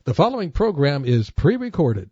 The following program is pre-recorded.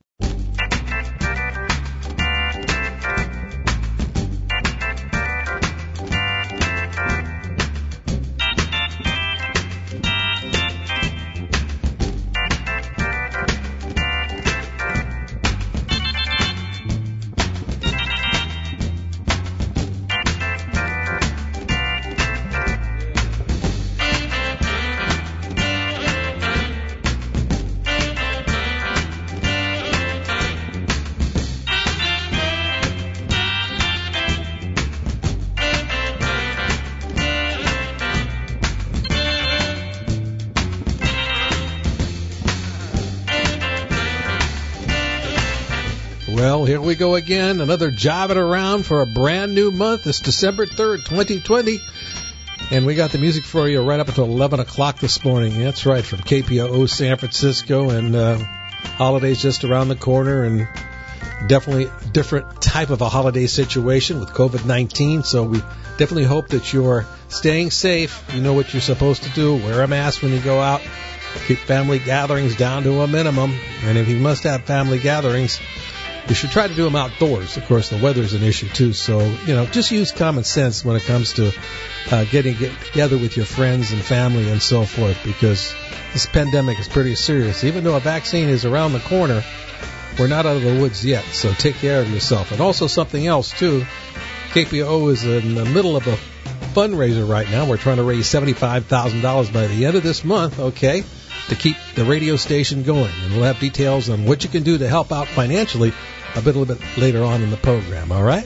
Well, here we go again, another jobbing around for a brand new month. It's December 3rd, 2020, and we got the music for you right up until 11 o'clock this morning. That's right, from KPOO San Francisco, and holidays just around the corner, and definitely different type of a holiday situation with COVID-19, so we definitely hope that you're staying safe. You know what you're supposed to do. Wear a mask when you go out. Keep family gatherings down to a minimum, and if you must have family gatherings, you should try to do them outdoors. Of course, the weather's an issue, too. So, just use common sense when it comes to getting together with your friends and family and so forth, because this pandemic is pretty serious. Even though a vaccine is around the corner, we're not out of the woods yet. So take care of yourself. And also something else, too. KPO is in the middle of a fundraiser right now. We're trying to raise $75,000 by the end of this month, okay, to keep the radio station going. And we'll have details on what you can do to help out financially a little bit later on in the program, all right?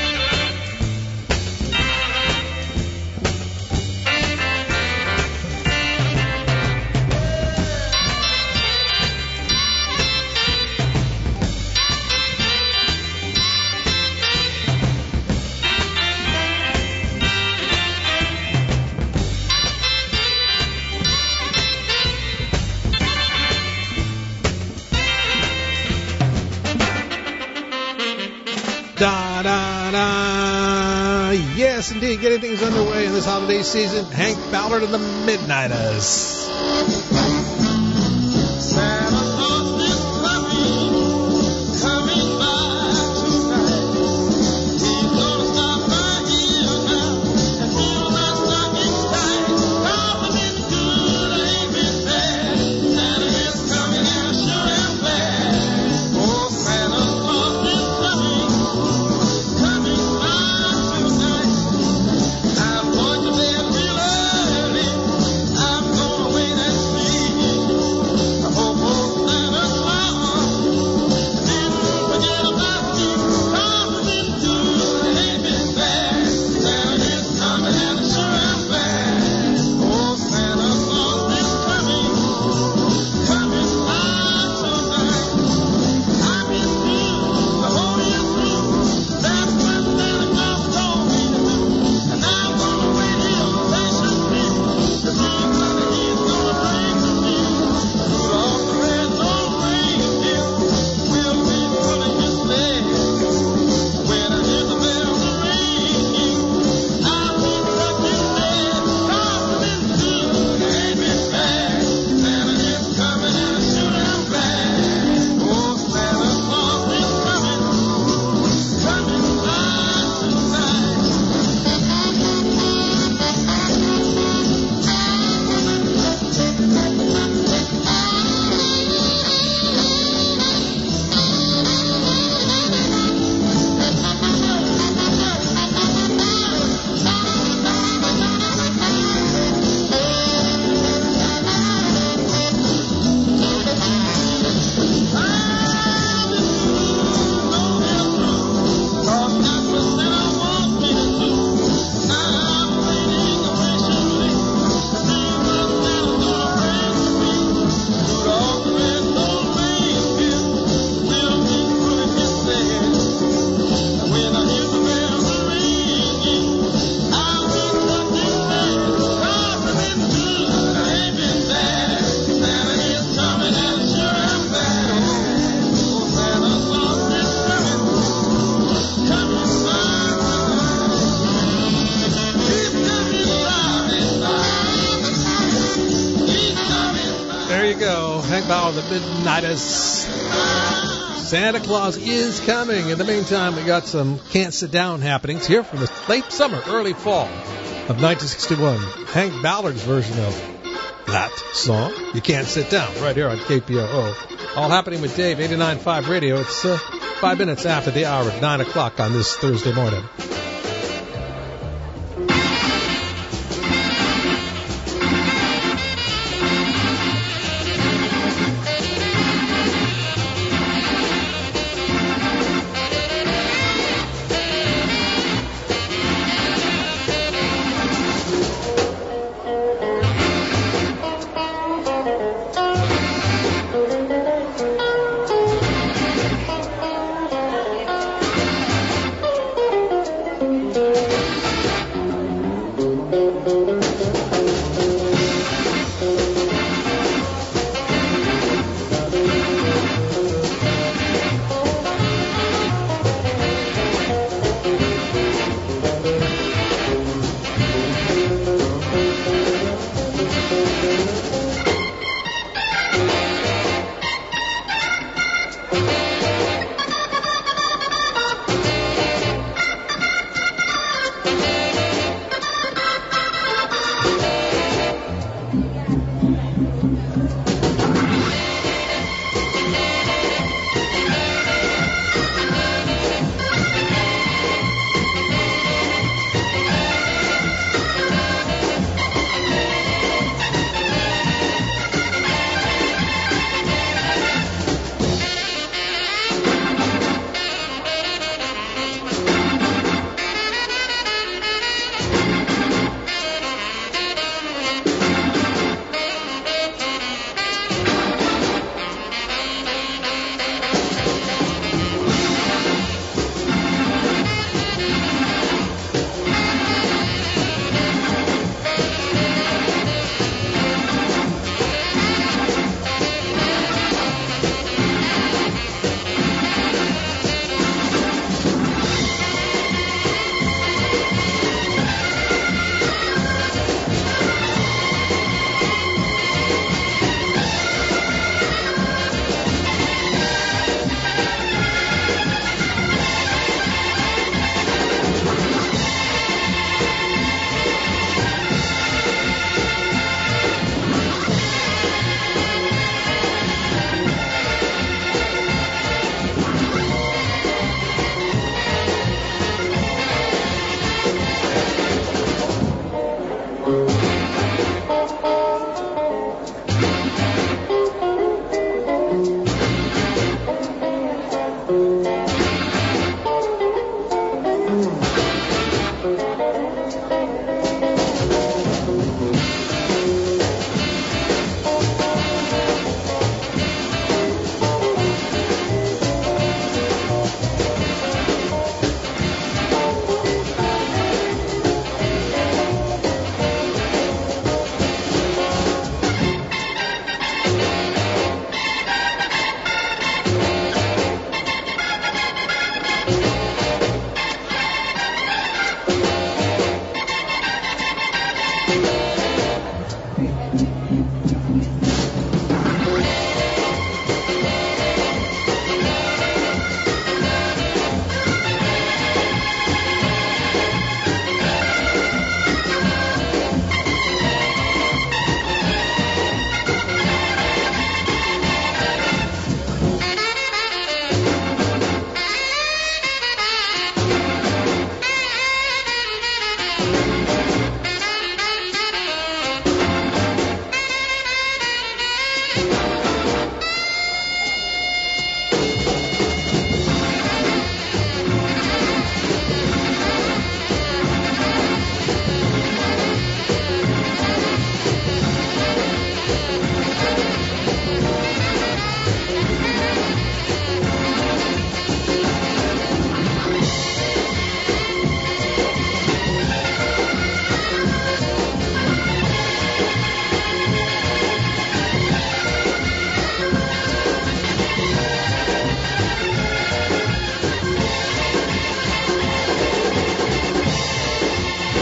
Yes, indeed, getting things underway in this holiday season. Hank Ballard and the Midnighters. hour of the Midnighters. Santa Claus is coming. In the meantime, we got some Can't Sit Down happenings here from the late summer, early fall of 1961. Hank Ballard's version of that song, You Can't Sit Down, right here on KPOO. All happening with Dave, 89.5 Radio. It's 5 minutes after the hour at 9 o'clock on this Thursday morning.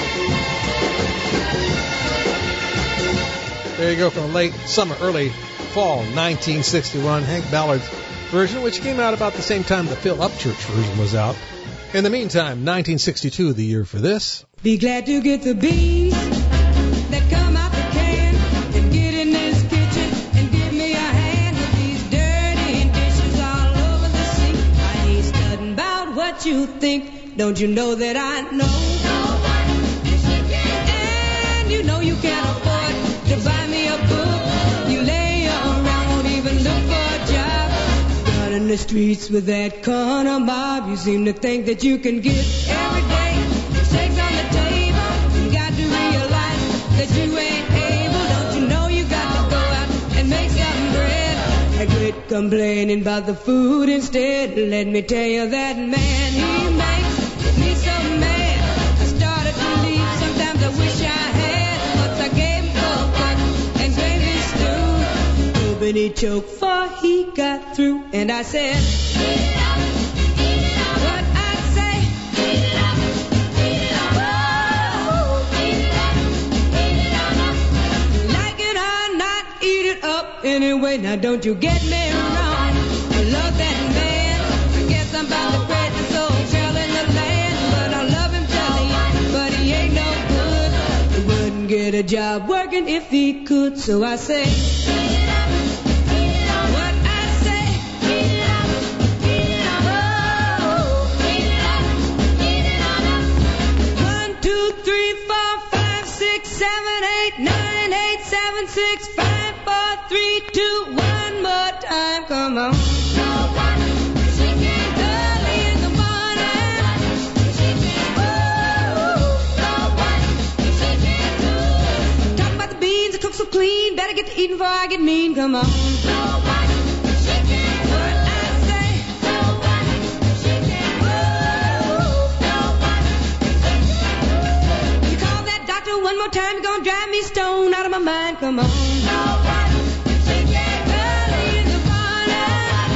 There you go, from late summer, early Fall 1961, Hank Ballard's version, which came out about the same time the Phil Upchurch version was out. In the meantime, 1962, the year for this. Be glad to get the beans that come out the can and get in this kitchen and give me a hand with these dirty dishes all over the sink. I ain't studying about what you think. Don't you know that I know? And you know you can't afford to buy me a book. You lay around, won't even look for a job. Out in the streets with that corner mob, you seem to think that you can get every day. Shakes on the table, you got to realize that you ain't able. Don't you know you got to go out and make some bread? I quit complaining about the food instead. Let me tell you that man, he makes me so mad. I started to leave, sometimes I wish I had, but I gave him coke and gave his stew. Hoping he choked for he got through, and I said, eat it up, what I say, eat it up, oh, eat it up, like it or not, eat it up anyway. Now don't you get me wrong, I love that man. I guess I'm about the greatest old girl in the land, but I love him telling, but he ain't no good. He wouldn't get a job working if he could, so I say, eat it up, what I say, eat it up, oh, eat it up. 1, 2, 3, 4, 5, 6, 7, 8, 9, 8, 7, 6, 5, 4, 3, 2, 1 more time, come on. Early in the morning. Talk about the beans, the cook so clean. Better get to eating before I get mean. Come on. What I say. You call that doctor one more time, you're gonna drive me stone out of my mind. Come on. Early in the morning.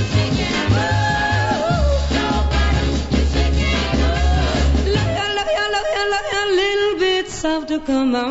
Love you a little bit softer. Come on.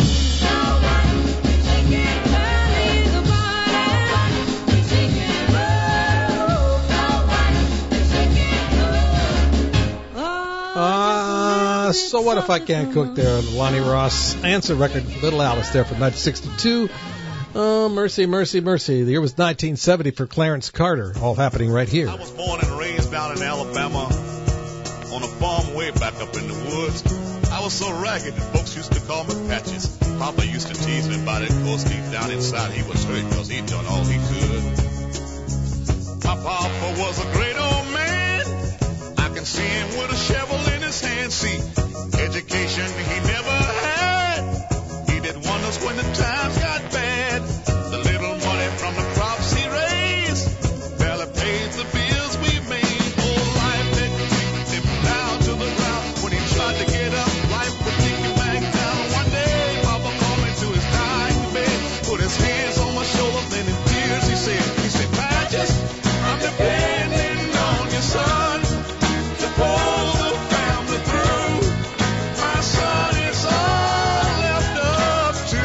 So What If I Can't Cook there on the Lonnie Ross answer record, Little Alice there from 1962. Oh, mercy, mercy, mercy. The year was 1970 for Clarence Carter, all happening right here. I was born and raised down in Alabama on a farm way back up in the woods. I was so ragged that folks used to call me Patches. Papa used to tease me about it, of course deep down inside he was hurt because he'd done all he could. My papa was a great old man. I can see him with a shovel in his hand. See, education he never had. He did wonders when the times got bad. The little money from the crops he raised barely paid the bills we made. Oh, life had kicked him down to the ground. When he tried to get up, life would kick him back down. One day, Papa called me to his dying bed, put his hands on my shoulder, then in tears he said, Patches, I'm depending on your son to pull the family through. My son, it's all left up to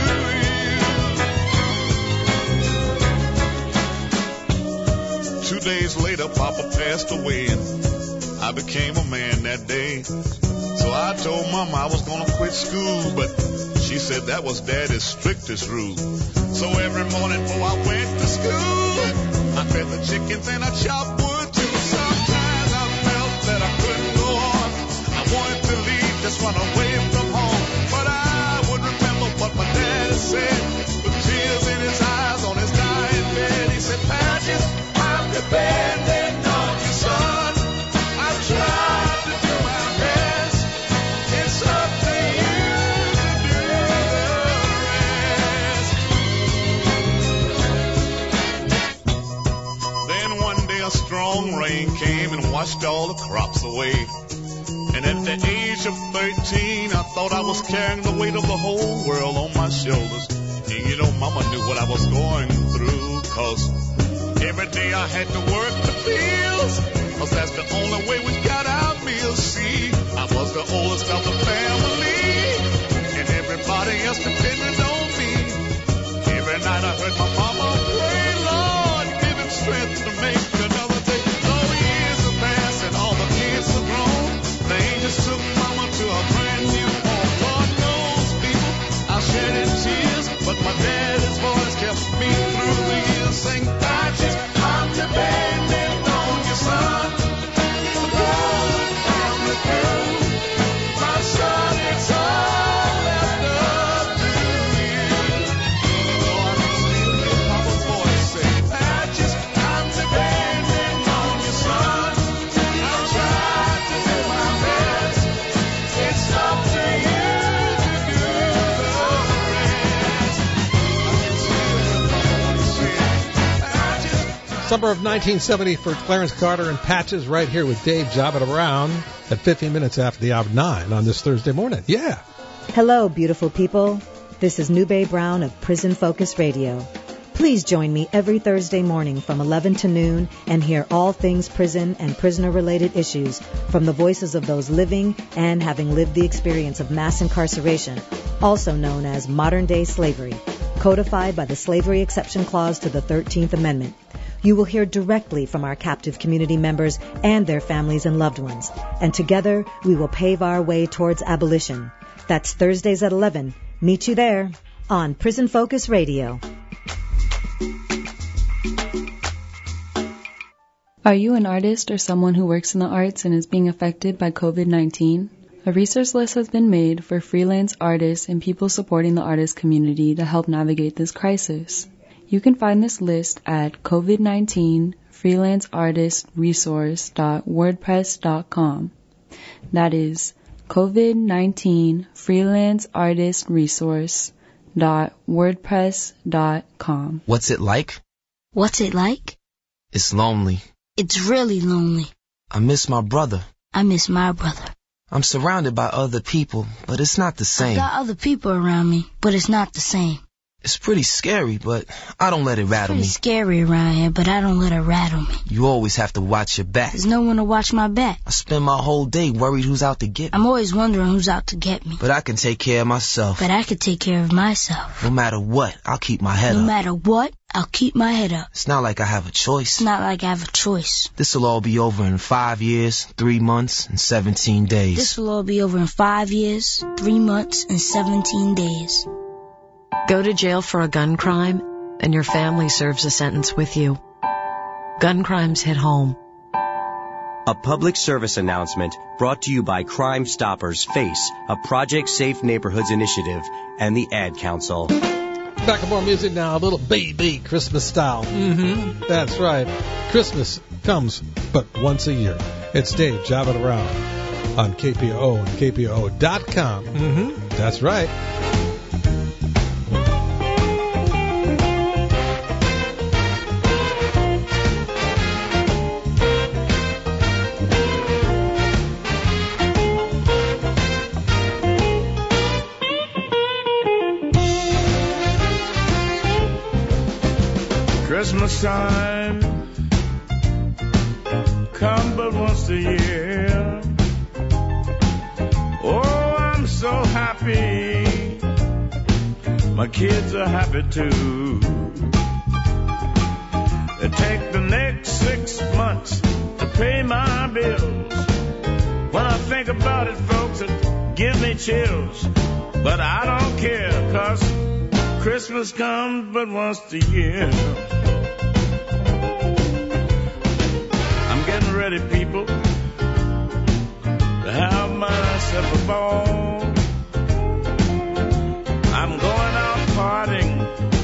you. 2 days later, Papa passed away, and I became a man that day. So I told Mama I was gonna quit school, but she said that was Daddy's strictest rule. So every morning before I went to school, I fed the chickens and I chopped wood too. Sometimes I felt that I couldn't go on. I wanted to leave, just run away from home. But I would remember what my daddy said, with tears in his eyes on his dying bed. He said, Patches, I'm depending on you, son. I've tried to do my best. It's up to you to do the rest. Then one day a strong rain came and washed all the crops away. And at the age of 13, I thought I was carrying the weight of the whole world on my shoulders. And you know, Mama knew what I was going through, 'cause every day I had to work the fields, 'cause that's the only way we got our meals. See, I was the oldest of the family, and everybody else depended on me. Every night I heard my mama pray, Summer of 1970 for Clarence Carter and Patches right here with Dave Jobbing Around at 15 minutes after the hour 9 on this Thursday morning. Yeah. Hello, beautiful people. This is Nube Brown of Prison Focus Radio. Please join me every Thursday morning from 11 to noon and hear all things prison and prisoner-related issues from the voices of those living and having lived the experience of mass incarceration, also known as modern-day slavery, codified by the Slavery Exception Clause to the 13th Amendment. You will hear directly from our captive community members and their families and loved ones, and together we will pave our way towards abolition. That's Thursdays at 11. Meet you there on Prison Focus Radio. Are you an artist or someone who works in the arts and is being affected by COVID-19? A resource list has been made for freelance artists and people supporting the artist community to help navigate this crisis. You can find this list at COVID-19freelanceartistresource.wordpress.com. That is COVID-19 freelanceartistresource.wordpress.com. What's it like? What's it like? It's lonely. It's really lonely. I miss my brother. I miss my brother. I'm surrounded by other people, but it's not the same. I got other people around me, but it's not the same. It's pretty scary, but I don't let it rattle me. It's pretty scary around here, but I don't let it rattle me. You always have to watch your back. There's no one to watch my back. I spend my whole day worried who's out to get me. I'm always wondering who's out to get me. But I can take care of myself. But I can take care of myself. No matter what, I'll keep my head up. No matter what, I'll keep my head up. It's not like I have a choice. It's not like I have a choice. This'll all be over in 5 years, 3 months, and 17 days. This will all be over in 5 years, 3 months, and 17 days. Go to jail for a gun crime, and your family serves a sentence with you. Gun crimes hit home. A public service announcement brought to you by Crime Stoppers FACE, a Project Safe Neighborhoods initiative, and the Ad Council. Back to more music now, a little baby Christmas style. That's right. Christmas comes but once a year. It's Dave Jobbing Around on KPO and KPO.com. That's right. Christmas time come but once a year. Oh, I'm so happy. My kids are happy too. They take the next 6 months to pay my bills. When I think about it, folks, it gives me chills. But I don't care, 'cause Christmas comes but once a year. I'm getting ready, people, to have myself a ball. I'm going out partying,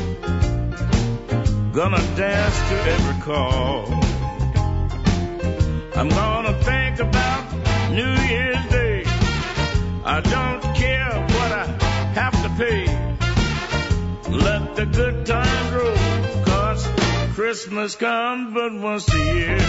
gonna dance to every call. I'm gonna think about New Year's Day. I don't care what I have to pay. Let the good times roll, 'cause Christmas comes but once a year.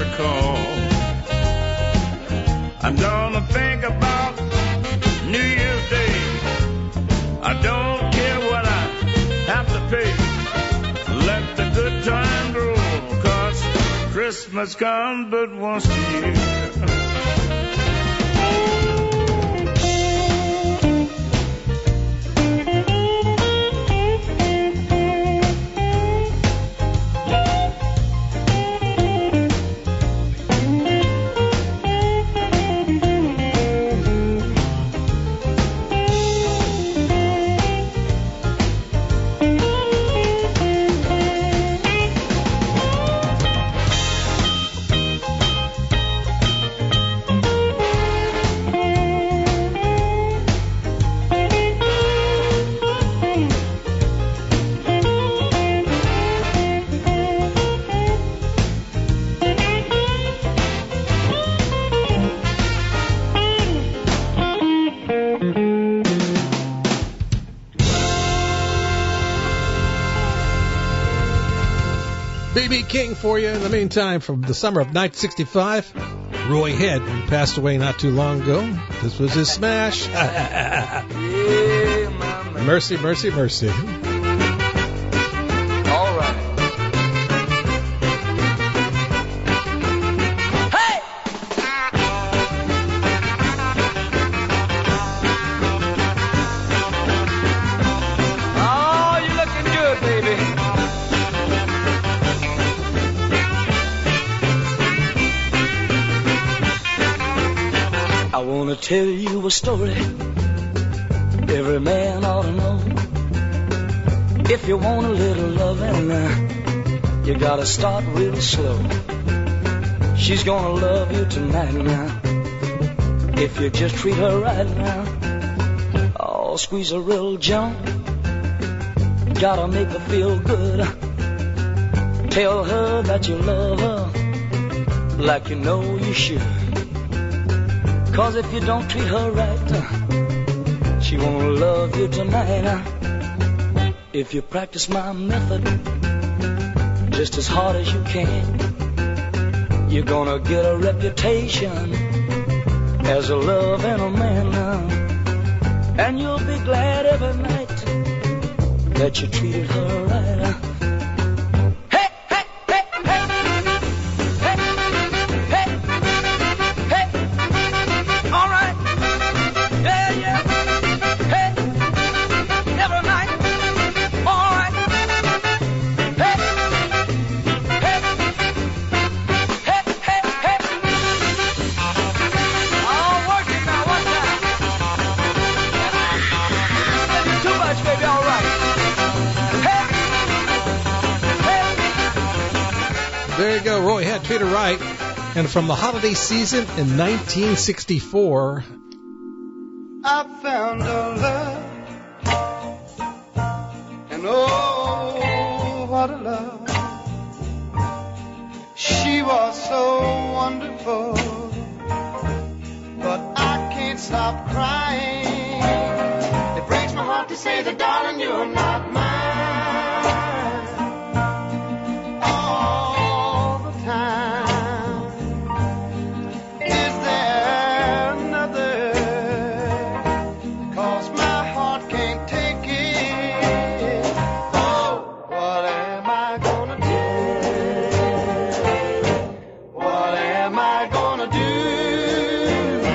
call. I'm gonna think about New Year's Day. I don't care what I have to pay. Let the good times roll, 'cause Christmas comes but once a year. B.B. King for you in the meantime from the summer of 1965. Roy Head passed away not too long ago. This was his smash. Mercy, mercy, mercy. All right. Hey! Oh, you're looking good, baby. I wanna tell you a story every man ought to know. If you want a little loving, you gotta start real slow. She's gonna love you tonight now, if you just treat her right now. Oh, squeeze her real gentle, gotta make her feel good. Tell her that you love her like you know you should. 'Cause if you don't treat her right, she won't love you tonight. If you practice my method just as hard as you can, you're gonna get a reputation as a loving a man. And you'll be glad every night that you treated her right. There you go, Roy Head, treat her right. And from the holiday season in 1964, I found a love, and oh, what a love. She was so wonderful, but I can't stop crying. It breaks my heart to say that, darling, you're not mine.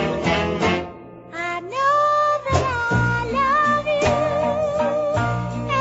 I know that I love you.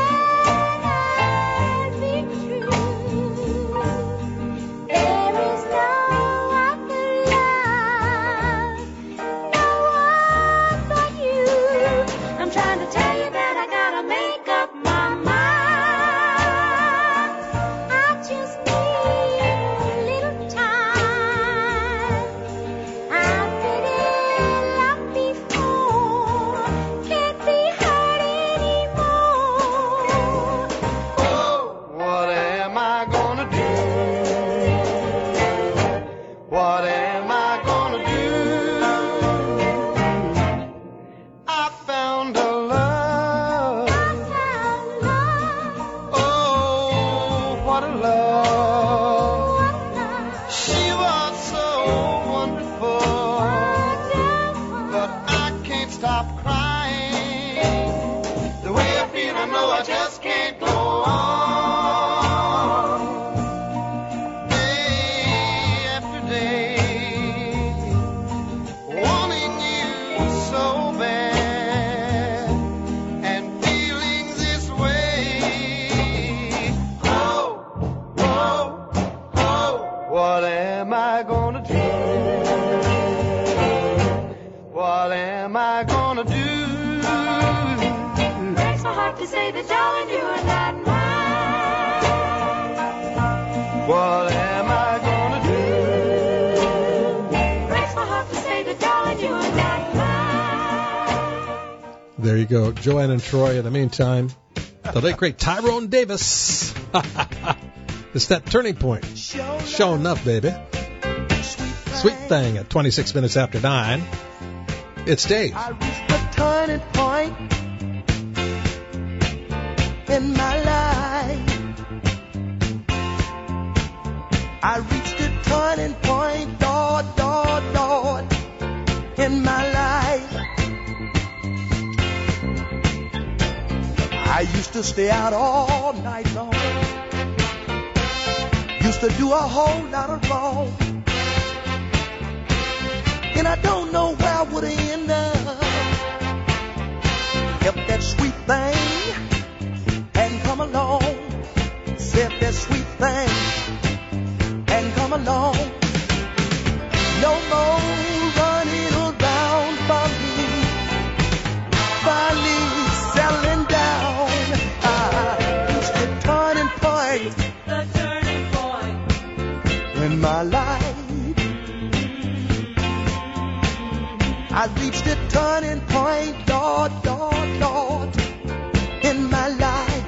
I just can't go on day after day, wanting you so bad and feeling this way. Oh, oh, oh, what am I gonna do? What am I gonna do? Breaks my heart to say that, darling, you are not mine. What am I gonna do? Breaks my heart to say that, darling, you are not mine. There you go. Joanne and Troy. In the meantime, the late great Tyrone Davis. It's that turning point. Showing up, baby. Sweet thing at 26 minutes after 9. It's Dave. I reached the turning point in my life. I reached the turning point, Lord, in my life. I used to stay out all night long. Used to do a whole lot of wrong. And I don't know where I would end up if that sweet thing hadn't come along. Said that sweet thing hadn't come along. No more running around for me. Finally settling down. I reached the turning point in my life. I reached a turning point, Lord, in my life.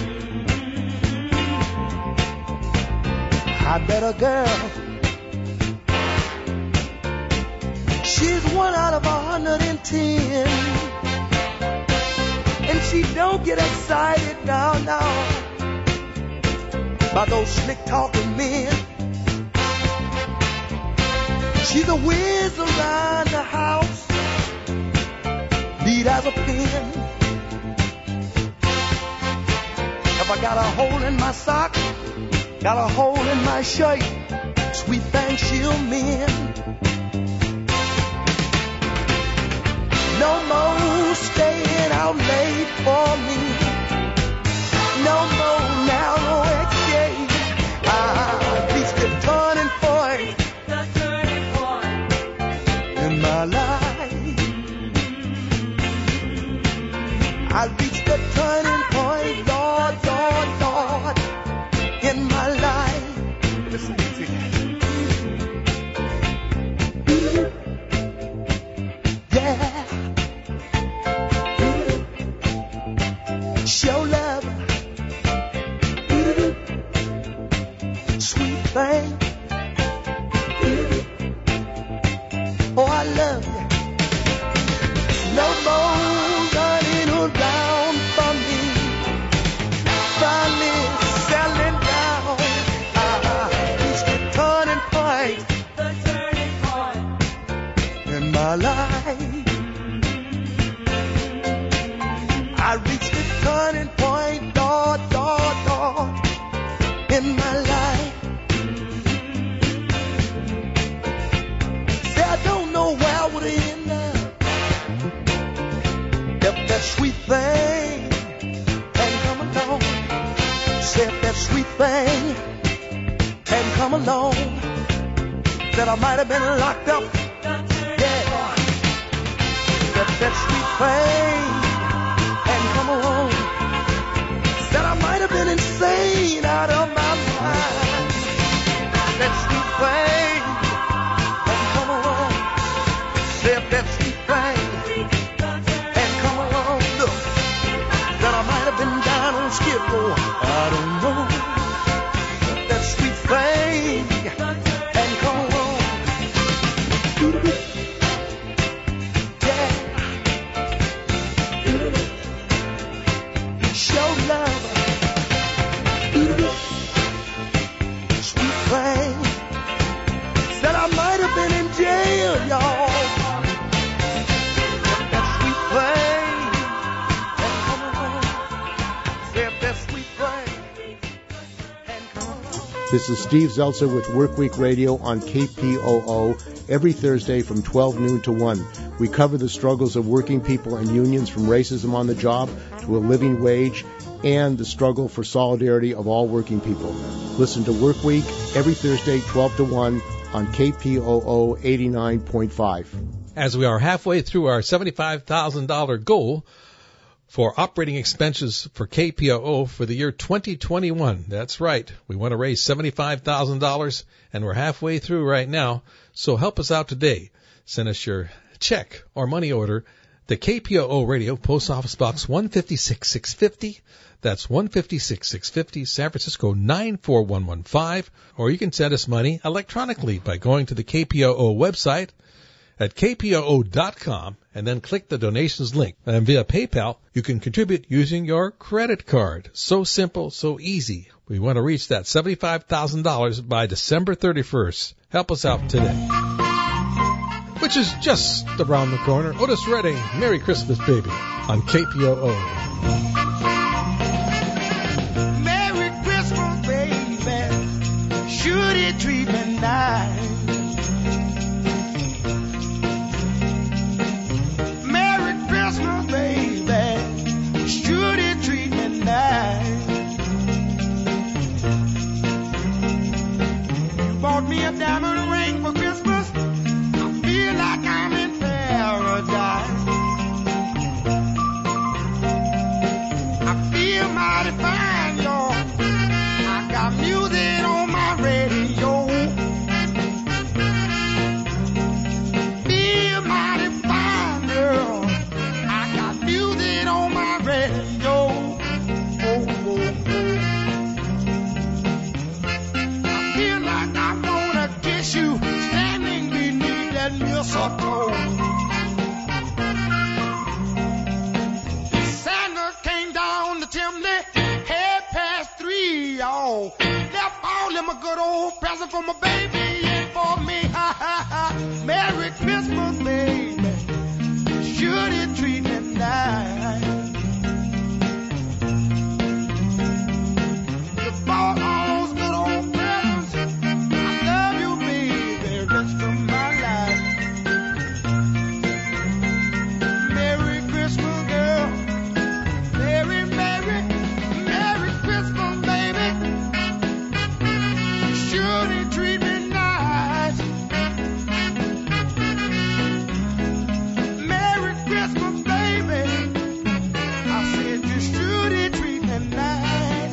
I met a girl. She's 1 out of 110. And she don't get excited now, by those slick talking men. She's a whiz around the house, neat as a pin. If I got a hole in my sock, got a hole in my shirt, sweet thing she'll mend. No more staying out late for me. No more narrow escape. I reached the turning point in my life. I reached the turning point, Lord, in my life. Listen to yeah. Show love, sweet thing. Oh, I love you. No more running around for me. Finally settling down. I reached the turning point in my life. I reached the turning point, Lord, in my life. Say I don't know where I would end up if that sweet thing hadn't come along. Say if that sweet thing hadn't come along, that I might have been locked up. Yeah. If that sweet thing hadn't come along, that I might have been insane out of my mind. That sweet thing hadn't come along. Say if that sweet thing hadn't come along, look, that I might have been down on Skid Row. I don't know. That sweet thing hadn't come along. Yeah. This is Steve Zeltzer with Workweek Radio on KPOO every Thursday from 12 noon to 1. We cover the struggles of working people and unions, from racism on the job to a living wage, and the struggle for solidarity of all working people. Listen to Workweek every Thursday 12 to 1 on KPOO 89.5. As we are halfway through our $75,000 goal for operating expenses for KPOO for the year 2021. That's right. We want to raise $75,000, and we're halfway through right now. So help us out today. Send us your check or money order to KPOO Radio, Post Office Box 156-650. That's 156-650, San Francisco 94115. Or you can send us money electronically by going to the KPOO website at kpoo.com and then click the donations link. And via PayPal, you can contribute using your credit card. So simple, so easy. We want to reach that $75,000 by December 31st. Help us out today. Which is just around the corner. Otis Redding, Merry Christmas, Baby, on KPOO. Merry Christmas, baby. Should it treat me nice? Should it treat me nice? You bought me a diamond ring for Christmas. I feel like I'm in paradise. I feel mighty fine, y'all. I got music on my radio. Feel mighty fine, girl. I got music on my radio. Oh, oh, oh. I feel like I wanna kiss you standing beneath that mistletoe. Santa came down the chimney, 3:30, y'all. Left all them a good old present for my baby and for me. Ha ha ha. Merry Christmas, baby. Should it treat me nice? You bought all those good old presents. I love you, baby, rest of my life. Merry Christmas, girl. Merry, Merry, Merry Christmas, baby. Should it treat me nice? Merry Christmas, baby. I said you should treat me nice.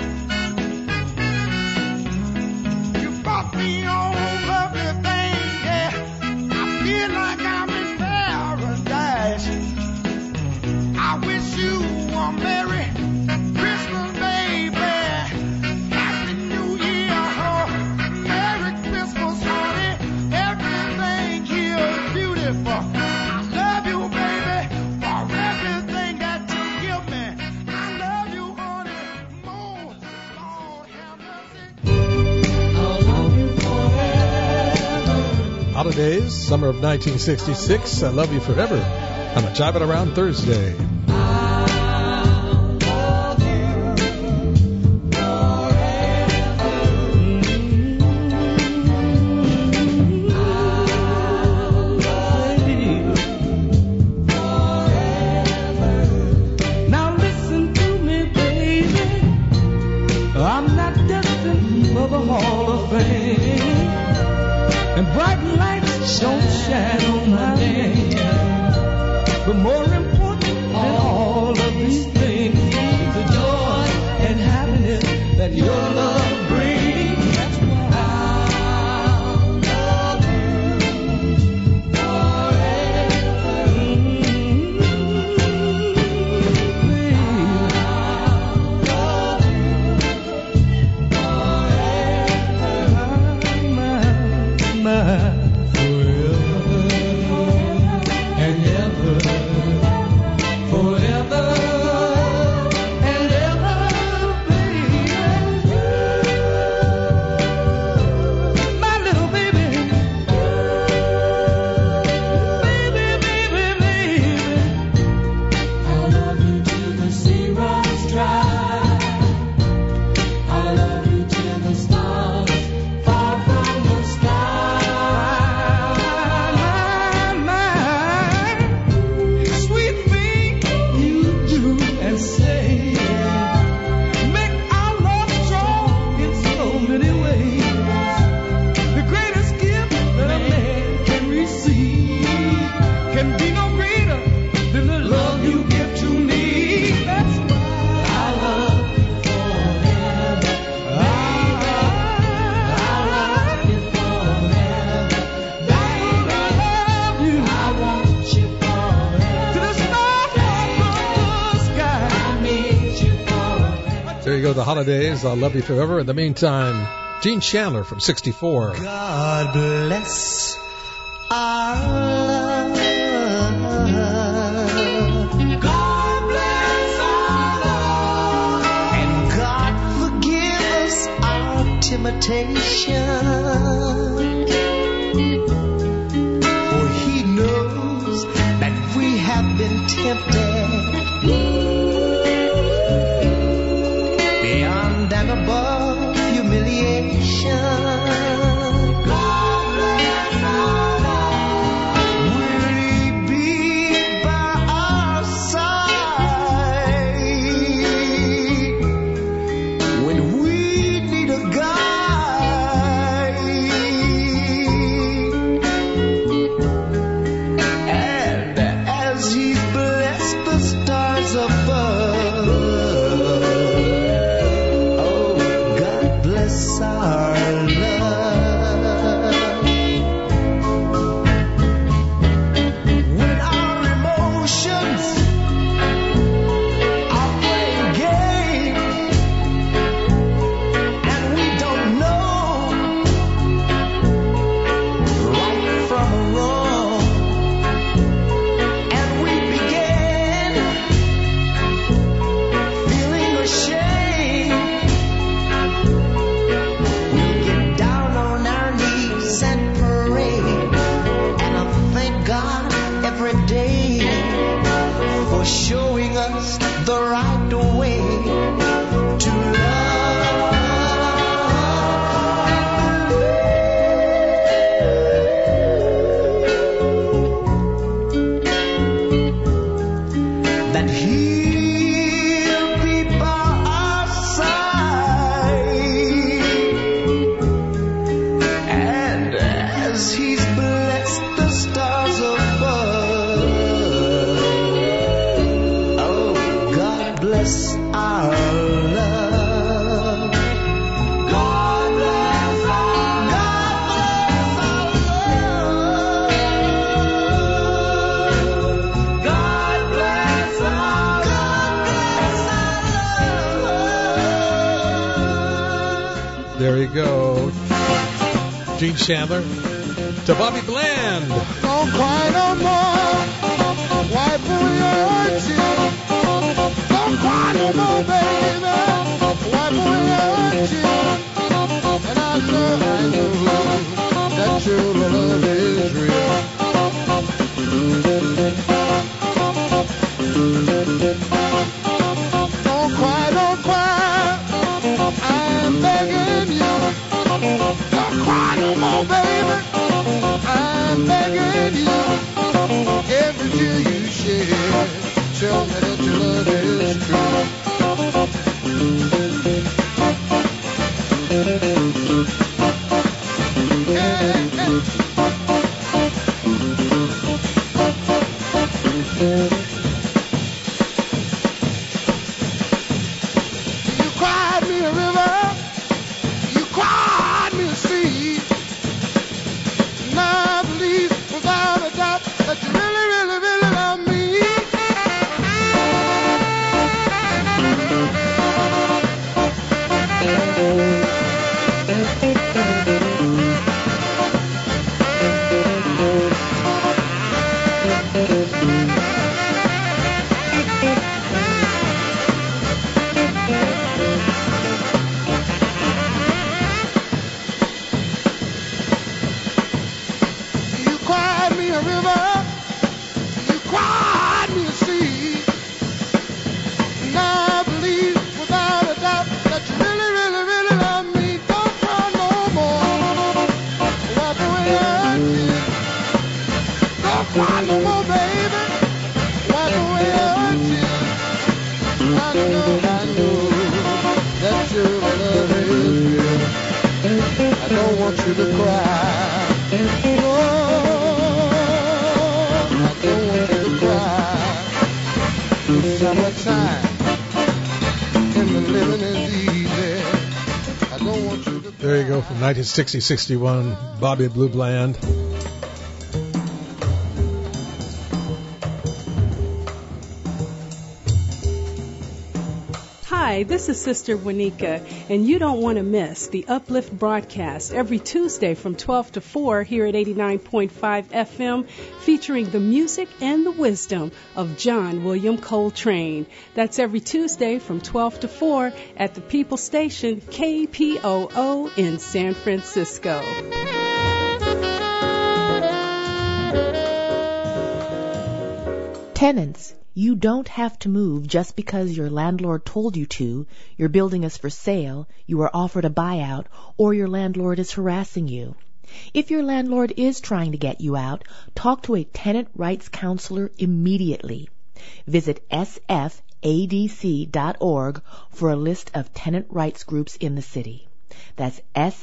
You bought me all lovely things, yeah. I feel like I'm in paradise. I wish you a Merry Christmas, baby. Happy New Year, oh. Merry Christmas, honey. Everything here is beautiful. Holidays, summer of 1966, I Love You Forever, on a Jive It Around Thursday. Now listen to me, baby. I'm not destined for the Hall of Fame. And bright lights don't shine on my name. But more important than all of these things is the joy and happiness that your love brings. That's why I'll love you forever. Baby, I'll love you forever. There you go, the holidays. I'll love you forever. In the meantime, Gene Chandler from 64. God bless our love. God bless our love. And God forgive us our temptation. For He knows that we have been tempted beyond and above humiliation. God bless our love. Will He be by our side when we need a guide? And as He's blessed the stars above, oh, God bless our love. When our emotions are playing games and we don't know right from wrong, and we begin feeling ashamed, we'll get down on our knees and pray, and I thank God every day for showing us the right way to love. That He'll be by our side, and as He's blessed the stars above, oh, God bless our love. God bless our love. God bless our love. There you go. Gene Chandler to Bobby Bland. Don't cry no more. Wipe away your tears. Don't cry no more, baby. Wipe away your tears. And I know that your love is real. Don't cry, don't cry. I'm begging you. Don't cry no more, baby. I'm begging you. Every tear you shed, tell me that your love is true. You cried me a river. You cried me a sea. And I believe without a doubt that you really, really, really love me. You cried me a river. You cried me a sea. And I believe without a doubt that you really, really, really love me. Don't cry no more. Wipe away your tears. Don't cry no more, baby. Wipe away your tears. I know that your love is real. I don't want you to cry. No, I don't want you to cry. Summertime and the living is easy. I don't want you to cry. There you go, from 1960-61, Bobby Blue Bland. Hi, this is Sister Wanika, and you don't want to miss the Uplift broadcast every Tuesday from 12 to 4 here at 89.5 FM, featuring the music and the wisdom of John William Coltrane. That's every Tuesday from 12 to 4 at the People Station, KPOO in San Francisco. Tenants, you don't have to move just because your landlord told you to, your building is for sale, you were offered a buyout, or your landlord is harassing you. If your landlord is trying to get you out, talk to a tenant rights counselor immediately. Visit sfadc.org for a list of tenant rights groups in the city. That's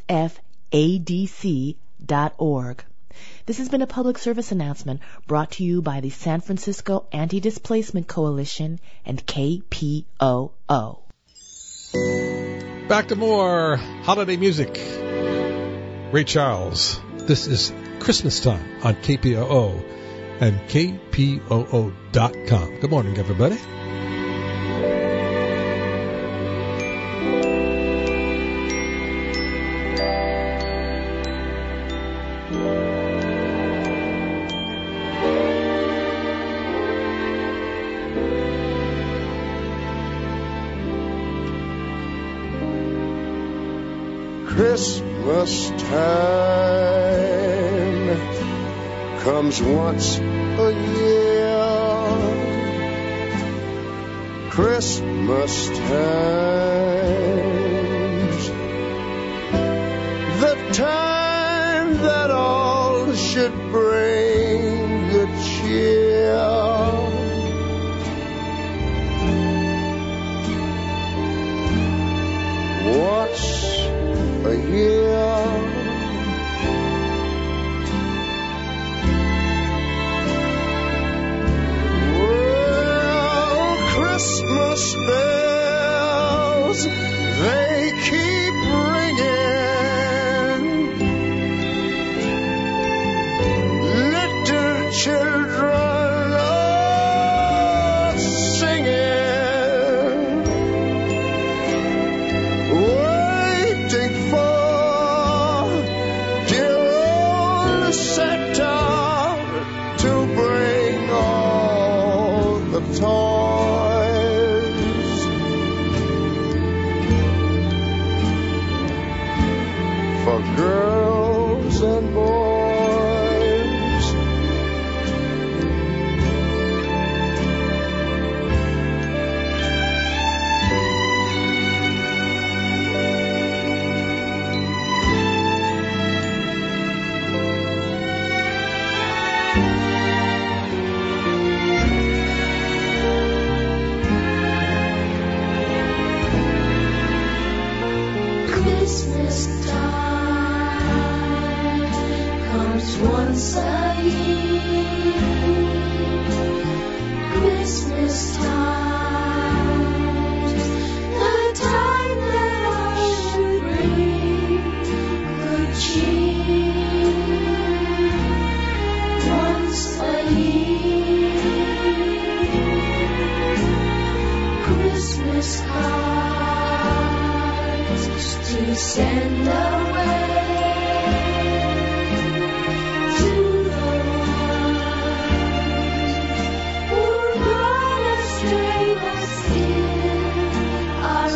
sfadc.org. This has been a public service announcement brought to you by the San Francisco Anti-Displacement Coalition and KPOO. Back to more holiday music. Ray Charles. This is Christmas Time on KPOO and KPOO.com. Good morning, everybody. Christmas time comes once a year. Christmas time's the time that all should bring good cheer. Once a year, well, Christmas bells, they keep ringing. Little children are singing, waiting for dear old Santa to bring all the toys. For girls and boys. Christmas time comes once a year. Christmas time's the time that all should bring good cheer. Once a year, Christmas cards to send away to the ones who gone astray but still are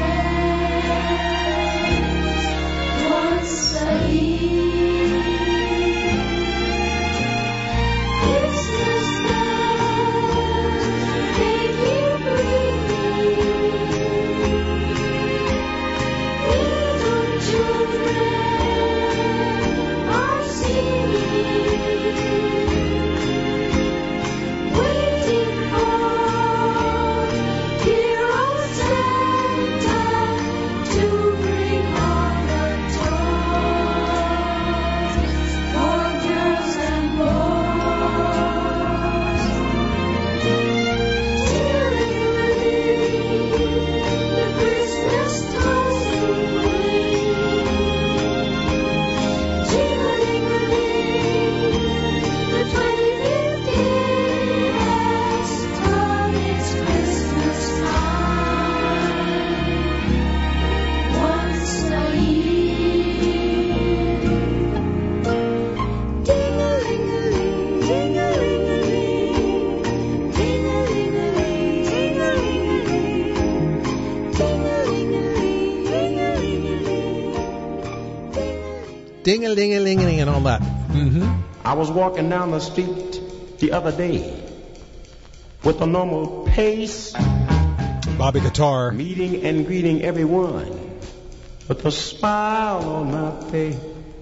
friends. Once a year, Christmas bells, they keep ringing. Little children Ding-a-ling-a-ling-a-ling and all that. I was walking down the street the other day with a normal pace. Bobby Guitar. Meeting and greeting everyone with a smile on my face.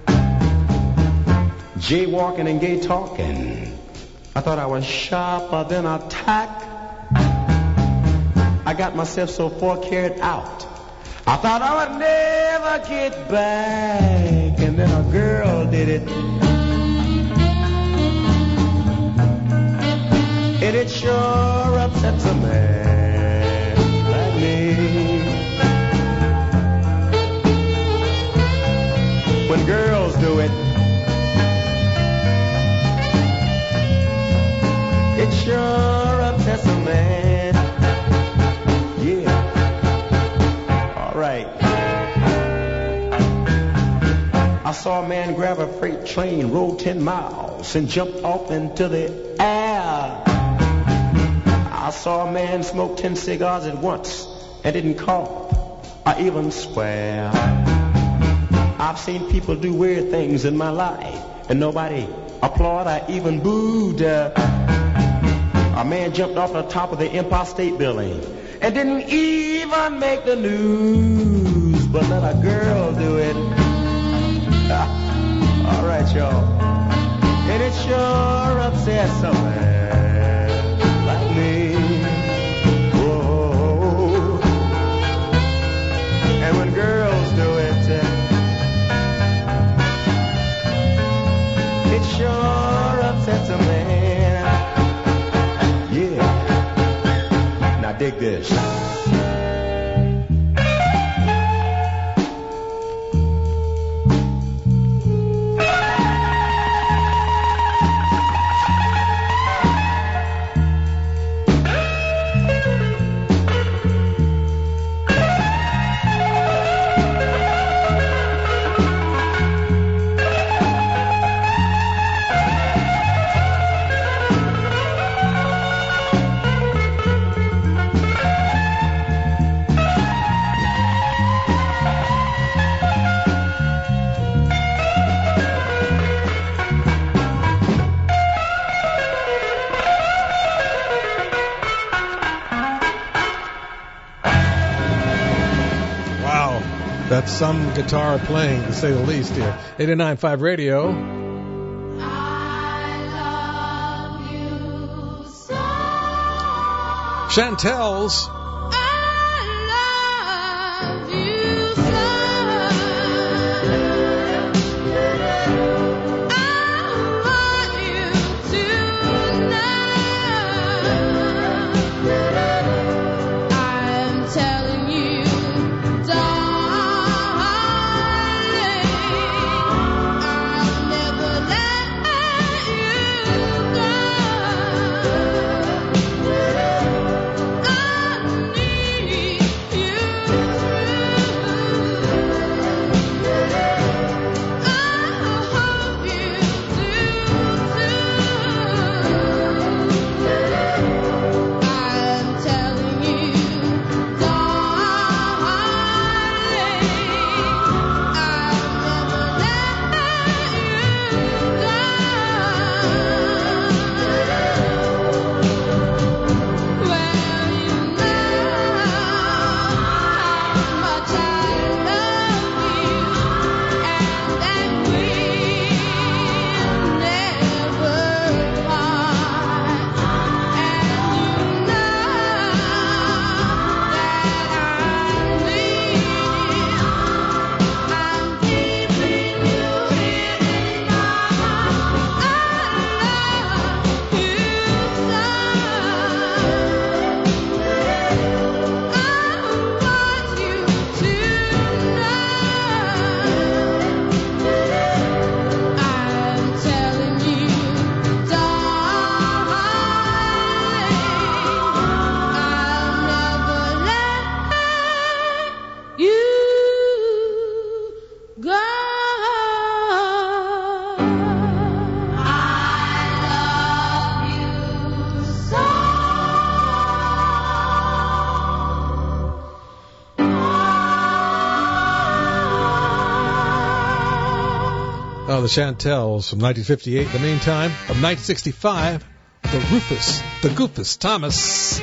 Jaywalking and gay talking. I thought I was sharper than a tack. I got myself so far carried out. I thought I would never get back. And then a girl did it. And it sure upsets a man like me. When girls do it, it sure upsets a man. Yeah. All right. I saw a man grab a freight train, roll 10 miles, and jump off into the air. I saw a man smoke 10 cigars at once and didn't cough or even swear. I've seen people do weird things in my life and nobody applauded or even booed. A man jumped off the top of the Empire State Building and didn't even make the news. But let a girl do it. All right, y'all. And it sure upsets a man like me. Whoa. And when girls do it, it sure upsets a man. Yeah. Now dig this. That's some guitar playing, to say the least, here. 89.5 Radio. Chantel's. Now the Chantels from 1958. In the meantime, from 1965, the Goofus Thomas.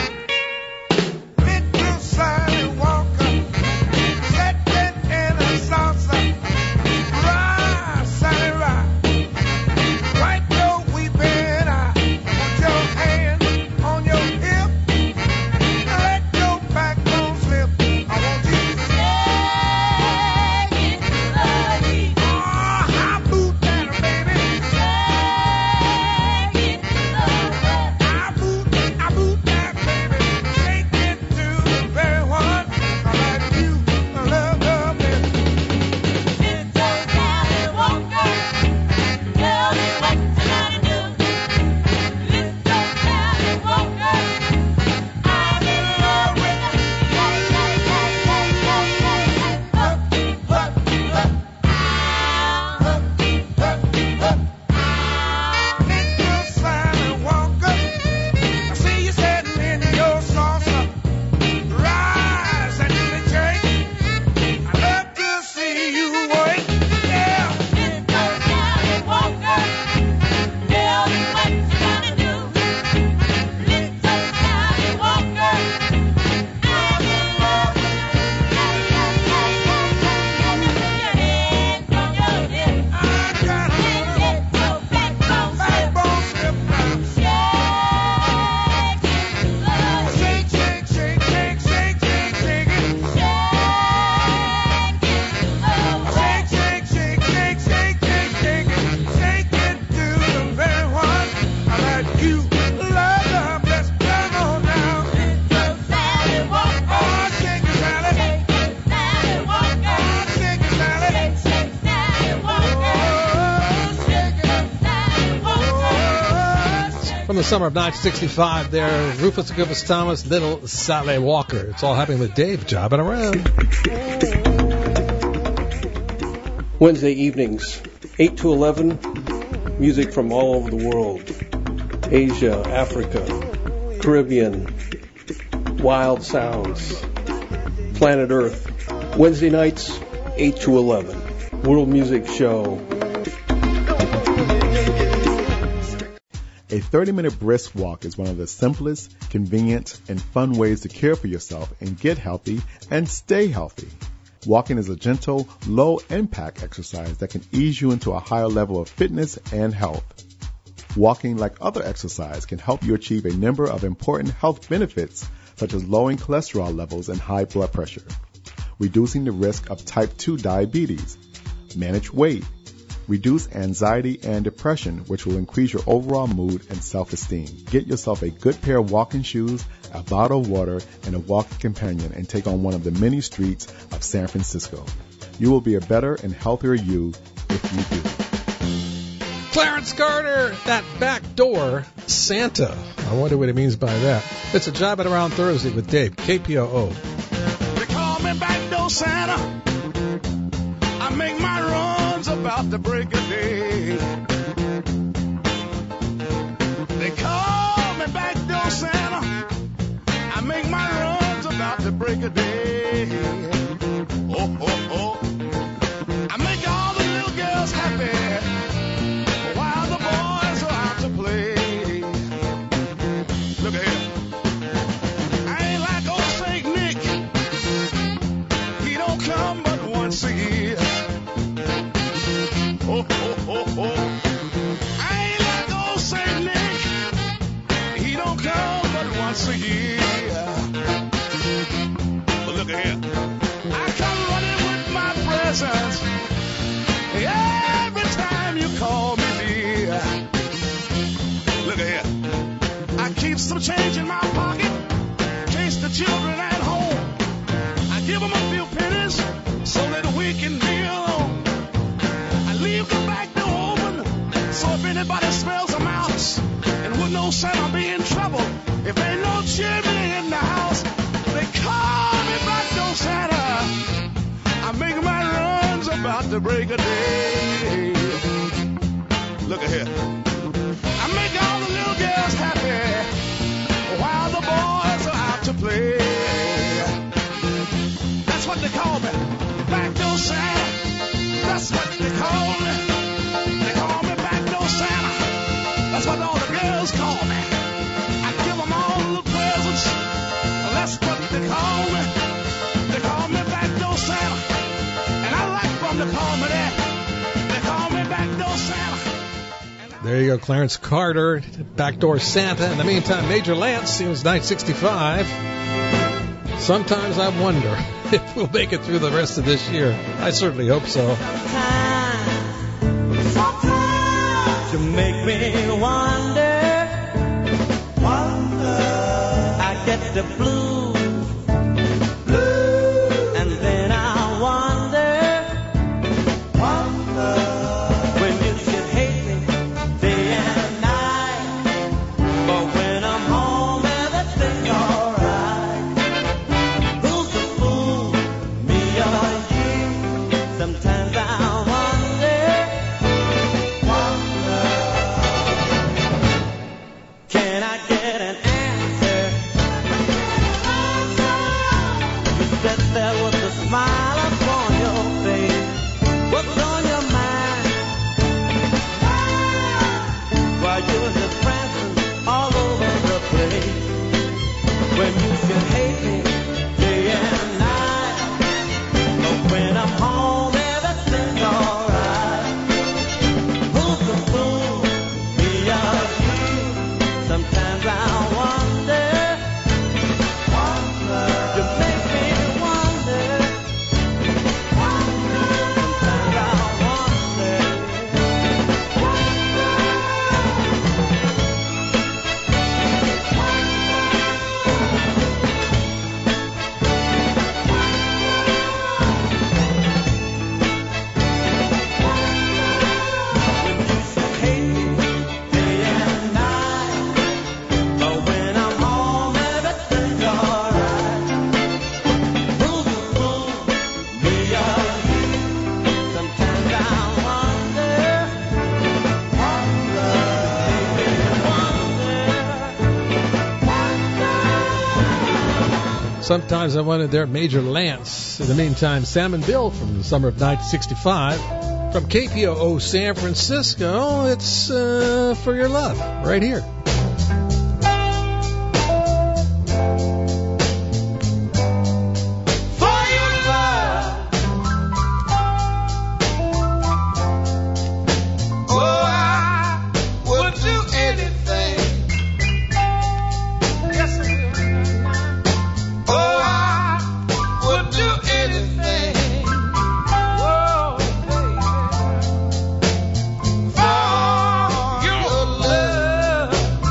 From the summer of 1965 there, Rufus the Goofus Thomas, Little Sally Walker. It's all happening with Dave jobbing around. Wednesday evenings, 8 to 11, music from all over the world. Asia, Africa, Caribbean, wild sounds, planet Earth. Wednesday nights, 8 to 11, World Music Show. A 30-minute brisk walk is one of the simplest, convenient, and fun ways to care for yourself and get healthy and stay healthy. Walking is a gentle, low-impact exercise that can ease you into a higher level of fitness and health. Walking, like other exercise, can help you achieve a number of important health benefits, such as lowering cholesterol levels and high blood pressure, reducing the risk of type 2 diabetes, manage weight, reduce anxiety and depression, which will increase your overall mood and self-esteem. Get yourself a good pair of walking shoes, a bottle of water, and a walking companion, and take on one of the many streets of San Francisco. You will be a better and healthier you if you do. Clarence Carter, that backdoor Santa. I wonder what he means by that. It's a Job It Around Thursday with Dave, KPOO. They call me backdoor Santa. I make my runs about the break of day. They call me backdoor Santa. I make my runs about the break of day. Oh, oh, oh. I make all the little girls happy while the boys are out to play. Look at here. I ain't like old St. Nick. He don't come but once a year. Oh, oh, oh, oh. I ain't like old St. Nick. He don't come but once a year. But look at here. I come running with my presents every time you call me dear. Look at here. I keep some change in my pocket in case the children at home. I give them a few pennies so that we can be alone. I leave the back door open so if anybody smells a mouse and would know Santa be in trouble if ain't no chimney in the house. They call me backdoor Santa. I make my runs about the break of day. Look at here. I make all the little girls happy while the boys are out to play. That's what they call me, backdoor Santa. That's what they call me. They call me Backdoor Santa, and I like them to call me that. They call me Backdoor Santa. There you go, Clarence Carter, Backdoor Santa. In the meantime, Major Lance seems 965. Sometimes I wonder if we'll make it through the rest of this year. I certainly hope so. To make me wonder, I get the blues, and then I wonder, when you should hate me day and night, but when I'm home everything's alright. Who's the fool, me or you? Sometimes I wonder. Can I get an answer? You said there was a smile upon your face. What's on your mind? While you're just prancing all over the place, when you should hate me day and night, but when I'm home everything's alright. Who's the fool, me or you? Sometimes I wonder, you make me wonder, sometimes I wonder. When you should hate me day and night, but when I'm home everything's alright. Who's the fool, me or you? Sometimes I wonder, Sometimes I wanted their Major Lance. In the meantime, Sam and Bill from the summer of 1965. From KPOO San Francisco, it's For Your Love, right here. For your love, oh, I would do anything. Yes, I will. Oh, I would do anything. Whoa, baby. For your love.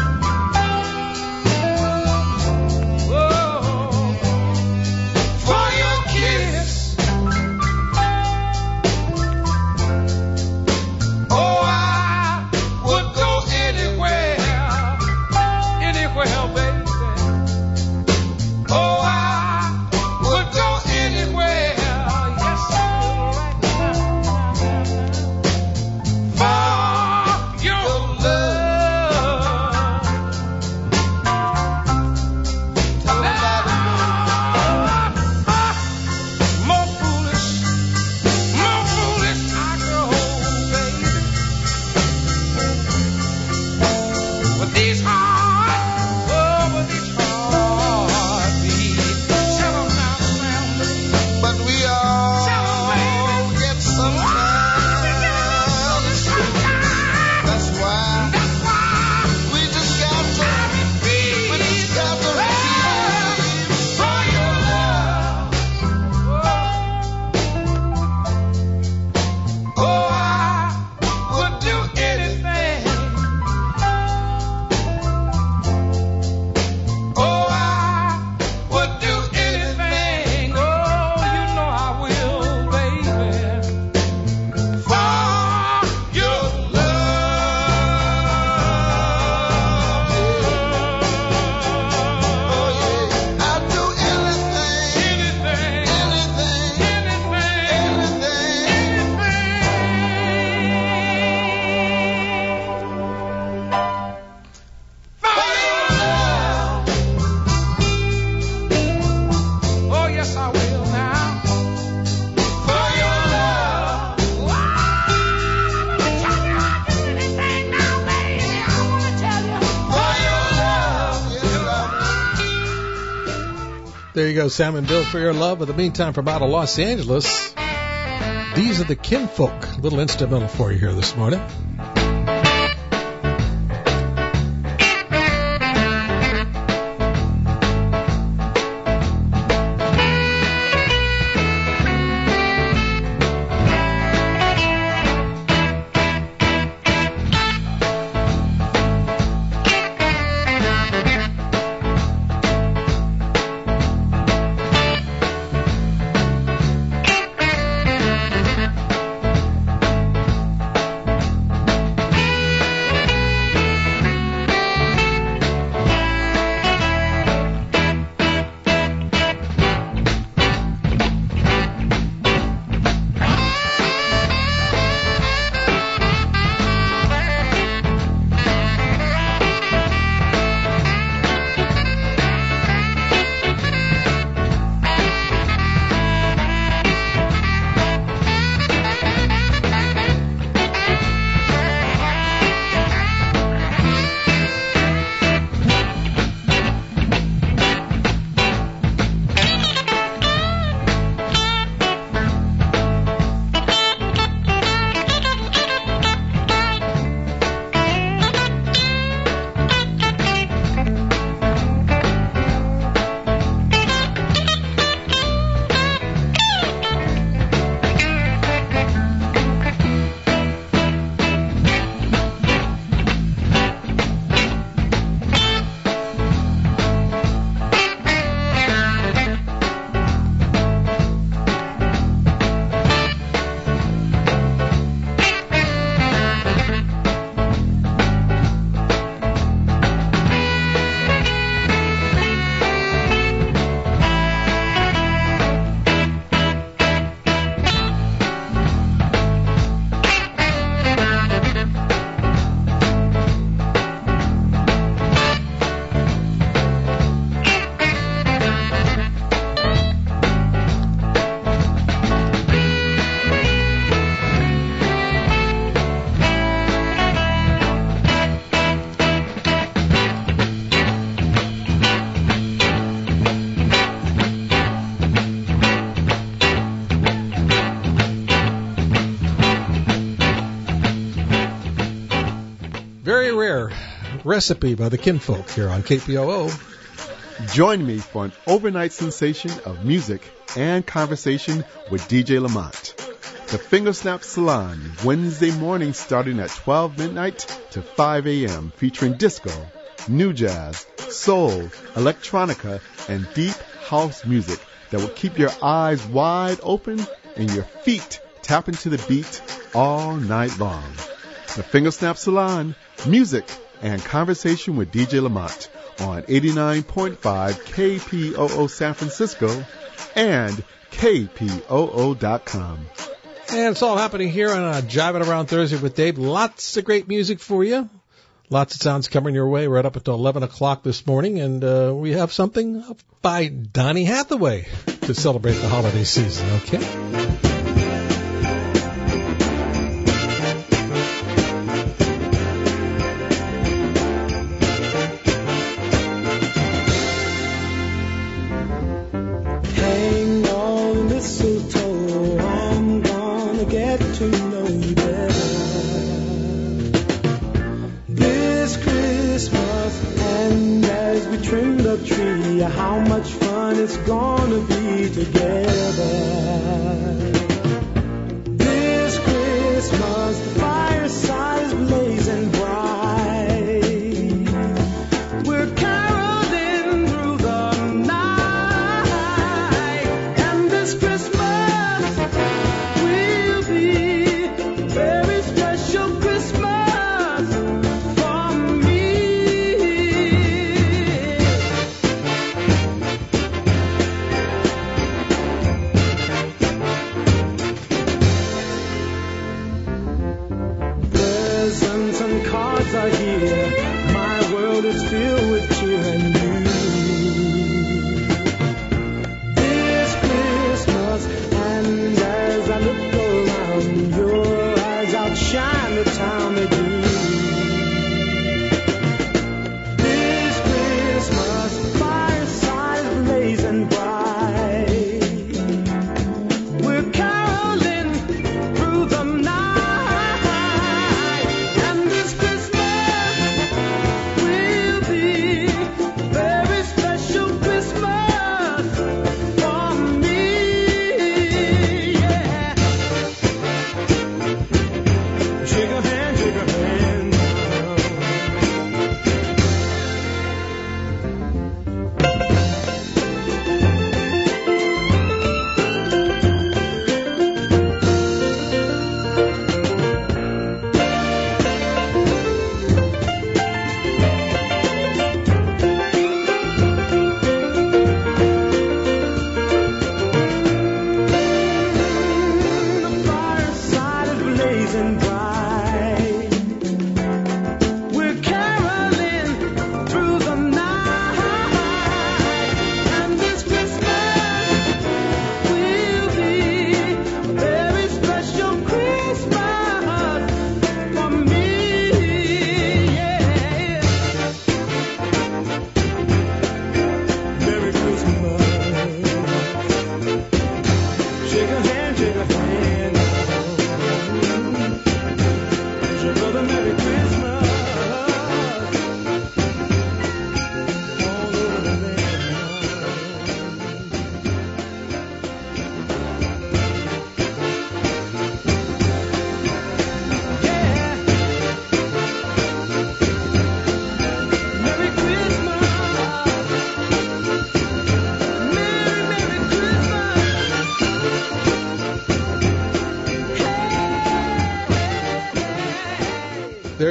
There you go, Sam and Bill, for your love. In the meantime, from out of Los Angeles, these are the Kinfolk. A little instrumental for you here this morning. Very rare recipe by the Kinfolk here on KPOO. Join me for an overnight sensation of music and conversation with DJ Lamont. The Fingersnap Salon, Wednesday morning starting at 12 midnight to 5 a.m., featuring disco, new jazz, soul, electronica, and deep house music that will keep your eyes wide open and your feet tapping to the beat all night long. The Fingersnap Salon, music and conversation with DJ Lamont on 89.5 KPOO San Francisco and KPOO.com. And it's all happening here on Jiving Around Thursday with Dave. Lots of great music for you. Lots of sounds coming your way right up until 11 o'clock this morning. And we have something by Donny Hathaway to celebrate the holiday season, okay? How much fun it's gonna be together. This Christmas, the fireside is blazing bright. We're caroling through the night, and this Christmas will be a very special Christmas for me.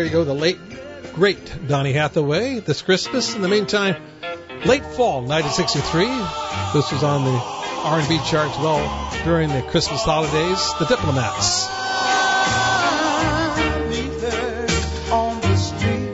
to go the late, great Donny Hathaway, This Christmas. In the meantime, Late Fall, 1963. This was on the R&B charts well during the Christmas holidays. The Diplomats. On the street,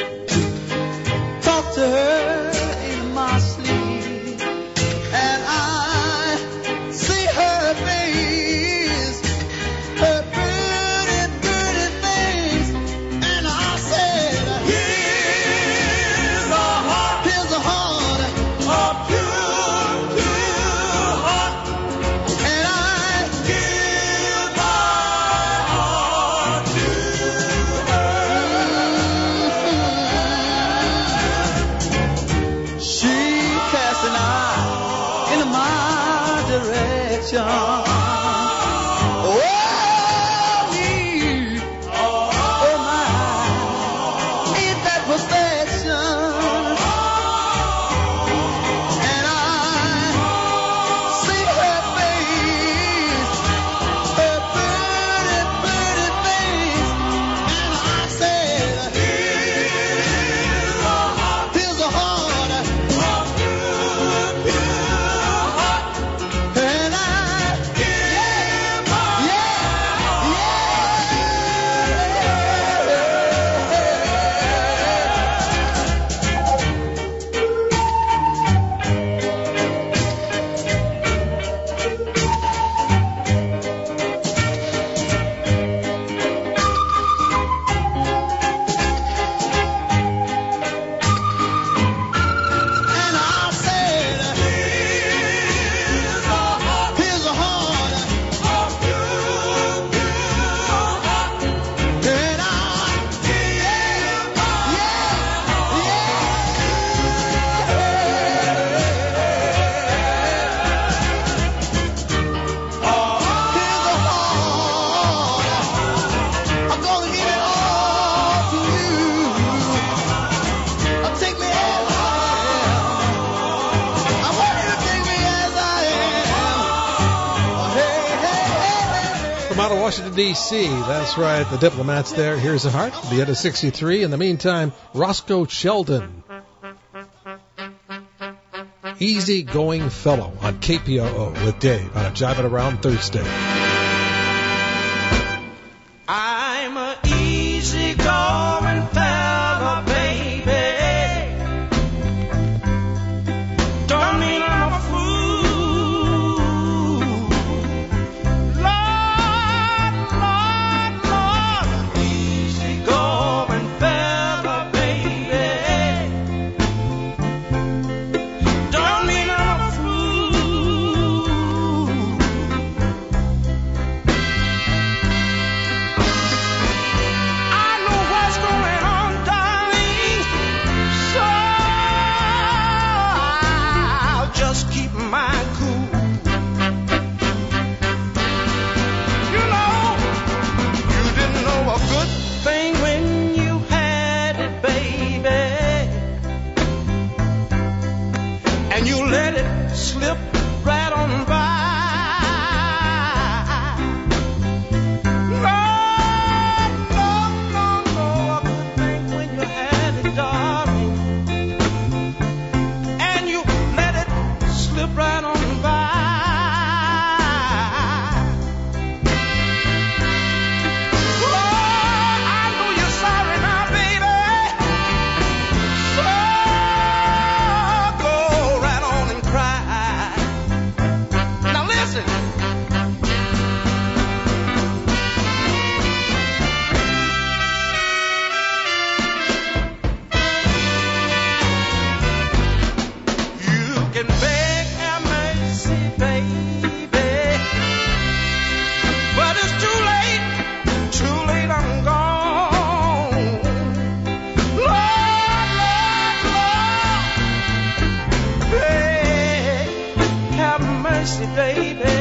talk to her in my sleep, and I see her face, her pretty, pretty face, and I said, here's a heart, a pure, pure heart, and I give my heart to she cast an eye into my direction. Oh, me, oh my, ain't that perfection? And I see her face, her pretty, pretty face, and I said, here's a heart, and I give my and I said, here's a heart, and I give here's a heart, I'm gonna give it all to you. Take me as I am. I want you to take me as I am. Hey, hey, hey. From out of Washington, D.C., that's right, the Diplomats there. Here's a Heart, the end of 63. In the meantime, Roscoe Sheldon. Easy Going Fellow on KPOO with Dave on a Jiving Around Thursday. I'm a easy-going fella, baby. Don't mean I'm a fool. Lord, Lord, Lord, easy-going fella, baby. Don't mean I'm a fool. I know what's going on, darling, so I'll just keep my cool. You know, you didn't know a good thing when you had it, baby, and you let it slip right on by. No, no, no, no, a good thing when you had it, darling, and you let it slip right on by. Oh, I know you're sorry now, baby, so go right on and cry. Now listen. You can beg have mercy, baby, but it's too late, I'm gone. Lord, Lord, Lord, beg have mercy, baby.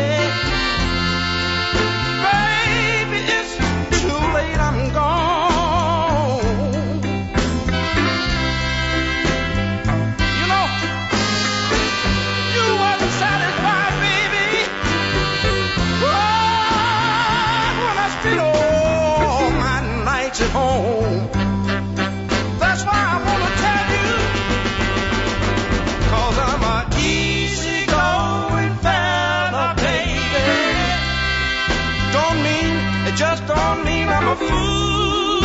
Baby, it's too late, I'm gone. You know, you wasn't satisfied, baby. Oh, when I spent all my nights at home. a fool.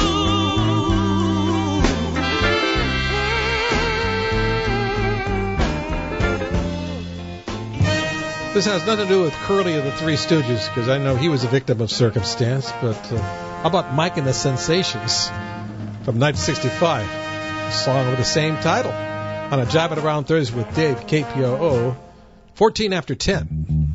This has nothing to do with Curly of the Three Stooges, because I know he was a victim of circumstance, but how about Mike and the Sensations from 1965? A song with the same title. On a Jive It Around Thursday with Dave, KPOO, 14 after 10.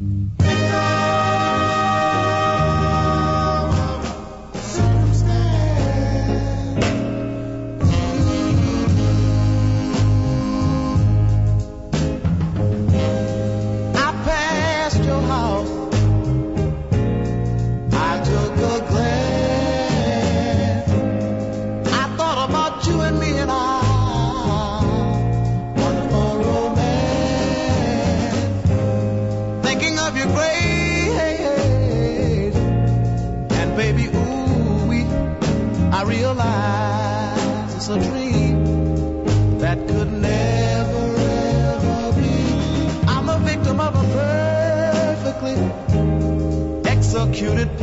A dream that could never, ever be. I'm a victim of a perfectly executed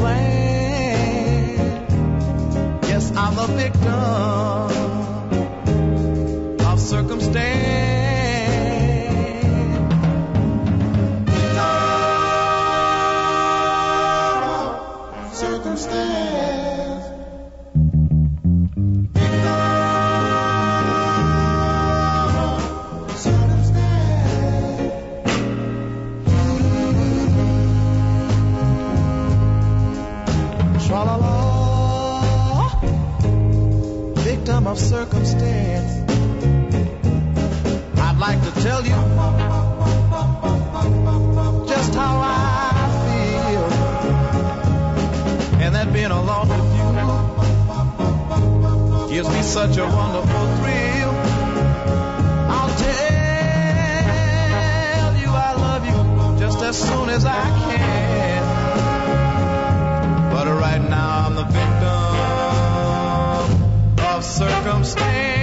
plan. Yes, I'm a victim of circumstance. Of circumstance, I'd like to tell you just how I feel, and that being alone with you gives me such a wonderful thrill. I'll tell you I love you just as soon as I can, but right now I'm the victim of circumstance.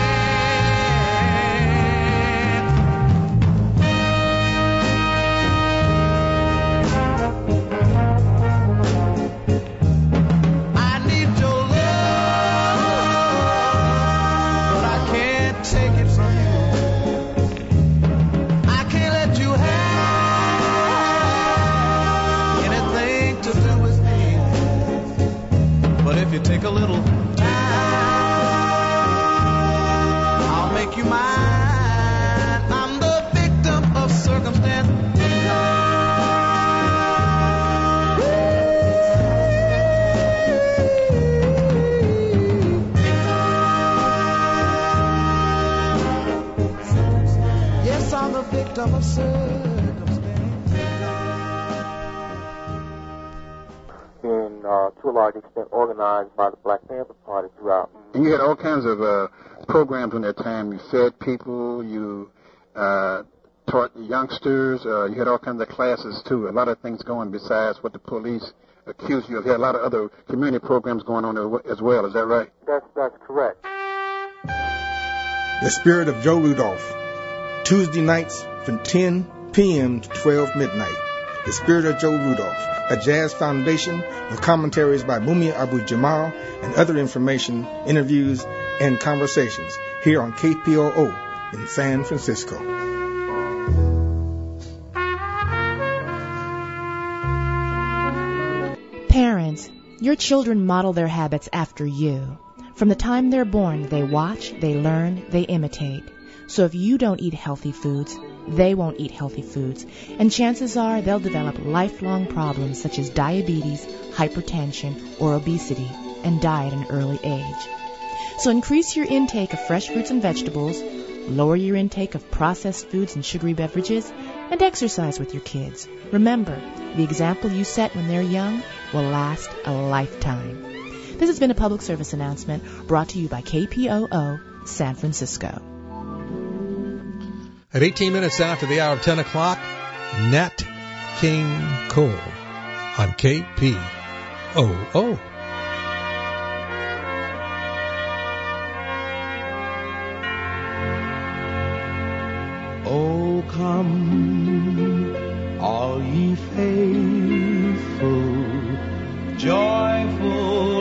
I need your love, but I can't take it from you. I can't let you have anything to do with me. But if you take a little you mine, I'm the victim of circumstance. Yes, I'm the victim of circumstance. And to a large extent organized by the Black Panther Party throughout. And you had all kinds of programs in that time. You fed people, you taught youngsters, you had all kinds of classes too. A lot of things going besides what the police accused you of. You had a lot of other community programs going on as well. Is that right? That's correct. The Spirit of Joe Rudolph. Tuesday nights from 10 p.m. to 12 midnight. The Spirit of Joe Rudolph, a jazz foundation with commentaries by Mumia Abu-Jamal and other information, interviews, and conversations here on KPOO in San Francisco. Parents, your children model their habits after you. From the time they're born, they watch, they learn, they imitate. So if you don't eat healthy foods, they won't eat healthy foods, and chances are they'll develop lifelong problems such as diabetes, hypertension, or obesity, and die at an early age. So increase your intake of fresh fruits and vegetables, lower your intake of processed foods and sugary beverages, and exercise with your kids. Remember, the example you set when they're young will last a lifetime. This has been a public service announcement brought to you by KPOO San Francisco. At 18 minutes after the hour of 10 o'clock, Nat King Cole on KPOO. Oh, come, all ye faithful, joyful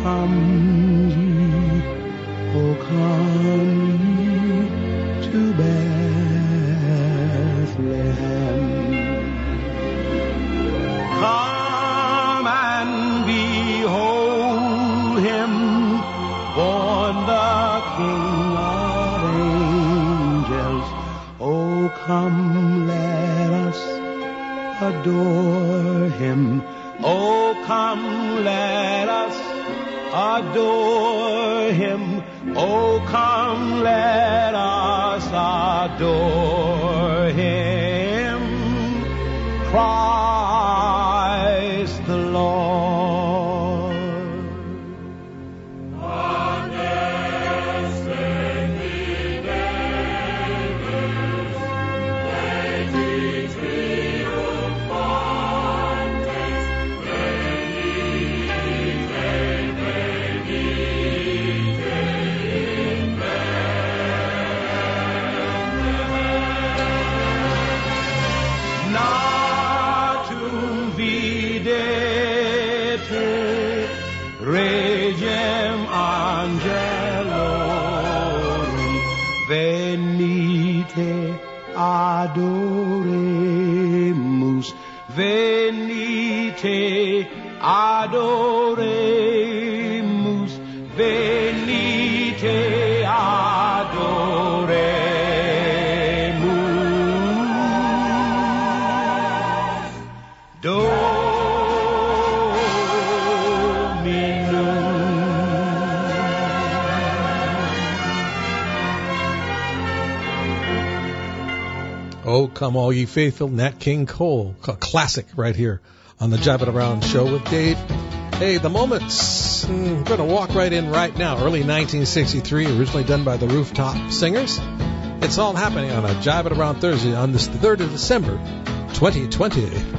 come ye, oh come ye to Bethlehem. Come and behold him, born the King of angels. Oh, come, let us adore him. Oh, come, let us adore him. Oh, come, let us adore him. Christ the Lord. Regem Angelorum venite adoremus, venite adoremus, venite adoremus. Oh, come all ye faithful, Nat King Cole, a classic right here on the Jive It Around show with Dave. Hey, The Moments, we're going to walk right in right now. Early 1963, originally done by the Rooftop Singers. It's all happening on a Jive It Around Thursday on this 3rd of December, 2020.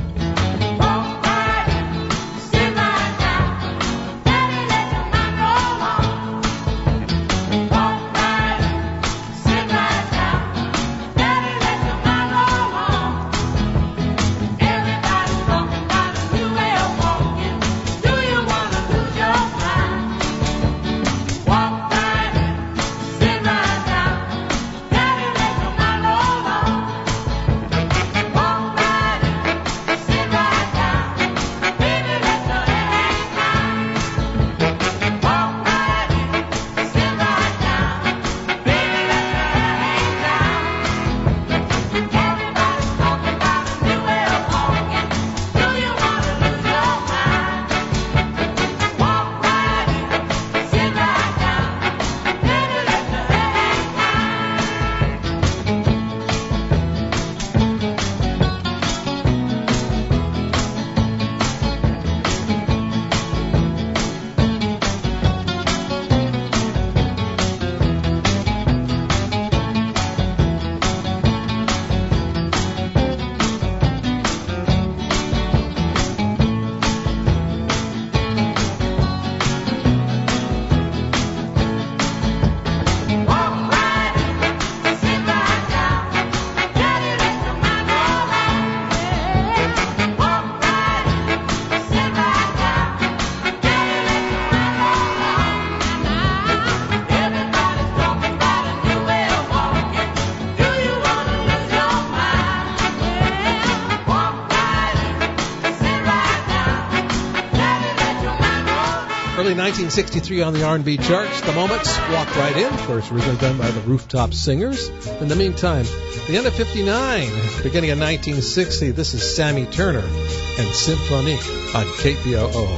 Early 1963 on the R&B charts, The Moments, Walk Right In, of course, originally done by the Rooftop Singers. In the meantime, the end of 59, beginning of 1960, this is Sammy Turner and Symphony on KPOO.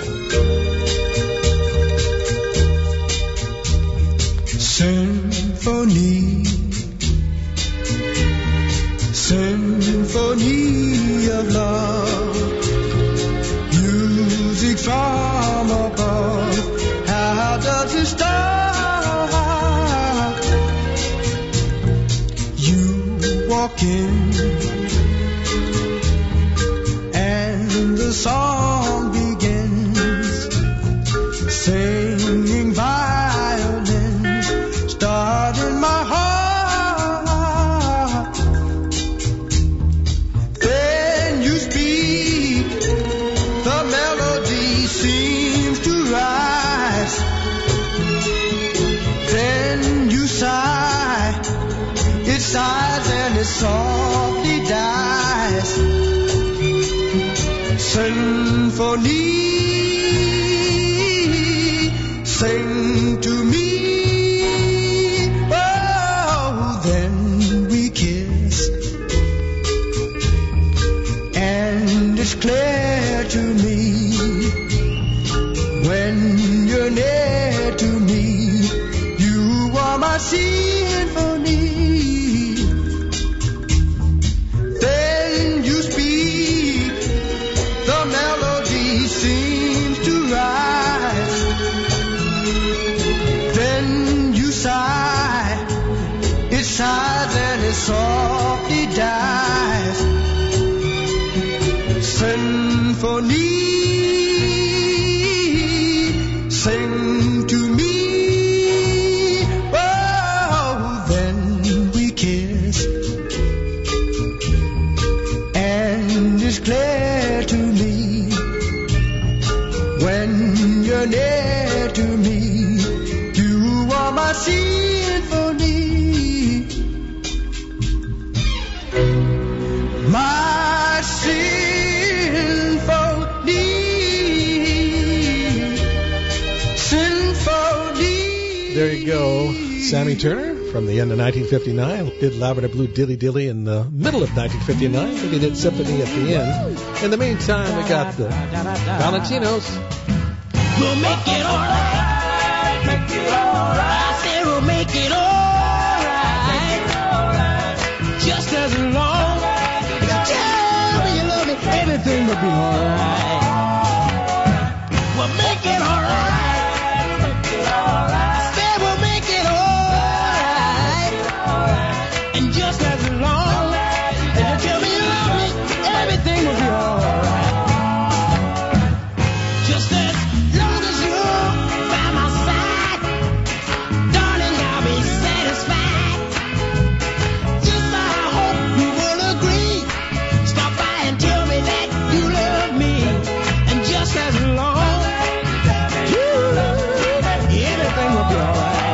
Symphony, symphony of love, music from above. How does it start? You walk in and the song begins, singing violins start in my heart. Then you speak, the melody seems to rise. it sighs and it softly dies. Symphony, sing to me. Oh, then we kiss, and it's clear to me when you're near to me, you are my symphony. Then you speak, the melody seems to rise. Then you sigh, it sighs and it softly dies. Symphony, sing to me. Oh, then we kiss, and it's clear to me when you're near to me, you are my symphony. My symphony. There you go. Sammy Turner from the end of 1959 did Lavender Blue Dilly Dilly in the middle of 1959. But he did Symphony at the end. In the meantime, we got the Valentinos. We'll make it alright. Make it alright. I said we'll make it alright. Just as long as you tell me you love me, everything will be alright. We'll make it alright. Make it alright. I said we'll make it alright. And just as long as you tell me you love me, everything will be alright. Just as long as you're by my side, darling, I'll be satisfied. Just I hope you will agree. Stop by and tell me that you love me. And just as long as you love me, everything will be alright.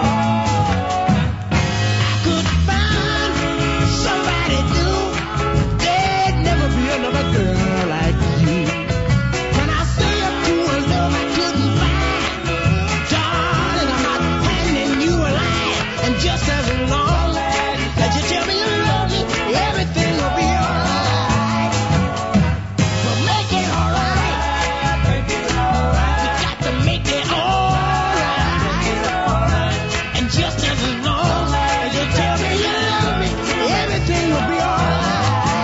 I could find somebody new. There'd never be another girl like you. When I say a true love I couldn't find, darling, I'm not handing you a lie. And just as long as you tell me you love me, everything will be alright. We'll make it alright. Make it alright. We got to make it alright. And just as long as you tell me you love me, everything will be alright.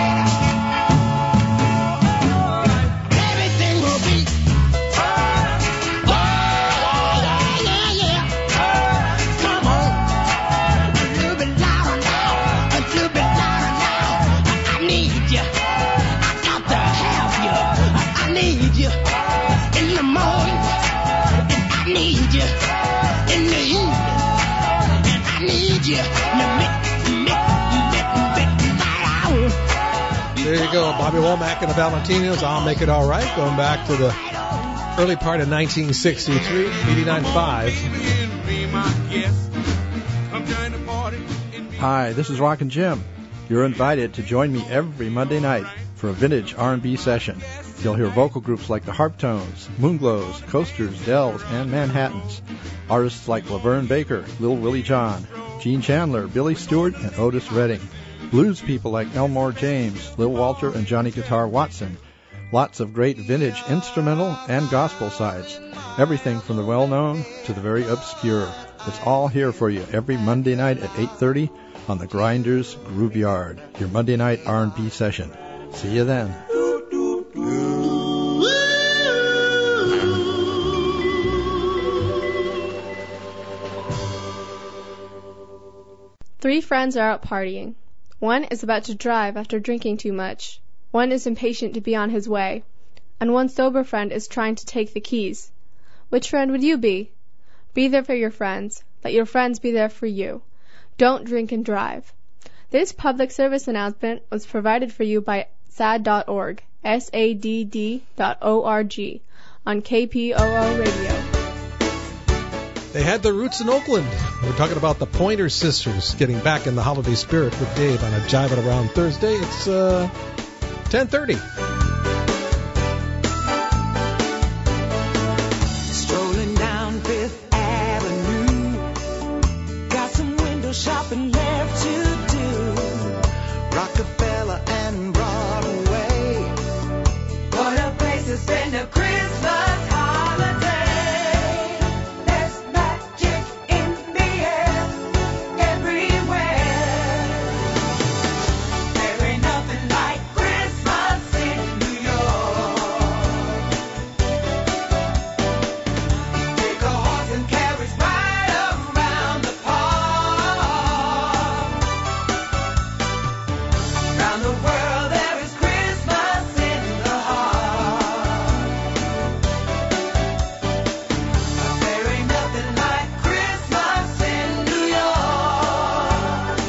Everything will be alright. Oh, yeah, yeah, yeah. Come on. A little bit louder now. A little bit louder now. I need you. I got to have you. I need you in the morning. And I need you in the evening. And I need you in the midnight hour. There you go, Bobby Womack and the Valentinos. I'll make it all right. Going back to the early part of 1963, 89.5. Hi, this is Rockin' Jim. You're invited to join me every Monday night for a vintage R&B session. You'll hear vocal groups like the Harptones, Moonglows, Coasters, Dells, and Manhattans. Artists like Laverne Baker, Lil Willie John, Gene Chandler, Billy Stewart, and Otis Redding. Blues people like Elmore James, Lil Walter, and Johnny Guitar Watson. Lots of great vintage instrumental and gospel sides. Everything from the well-known to the very obscure. It's all here for you every Monday night at 8:30 on the Grinders Groove Yard, your Monday night R&B session. See you then. Three friends are out partying. One is about to drive after drinking too much. One is impatient to be on his way. And one sober friend is trying to take the keys. Which friend would you be? Be there for your friends. Let your friends be there for you. Don't drink and drive. This public service announcement was provided for you by SADD.org, SADD.org, on KPOO Radio. They had their roots in Oakland. We're talking about the Pointer Sisters getting back in the holiday spirit with Dave on a Jive It Around Thursday. It's 10:30. Strolling down Fifth Avenue, got some window shopping left to do. Rockefeller and Broadway, what a place to spend a Christmas holiday. There's magic in the air everywhere. There ain't nothing like Christmas in New York. Take a horse and carriage ride around the park. Round the world there is Christmas in the heart. But there ain't nothing like Christmas in New York.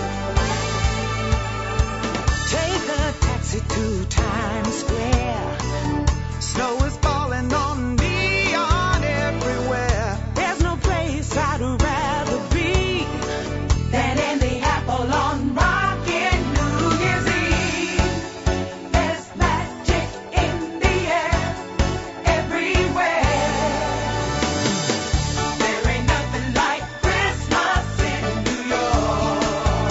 Take a taxi to Times Square. Snow is falling on neon everywhere. There's no place I'd rather be than in the Apple on rockin' New Year's Eve. There's magic in the air everywhere. There ain't nothing like Christmas in New York.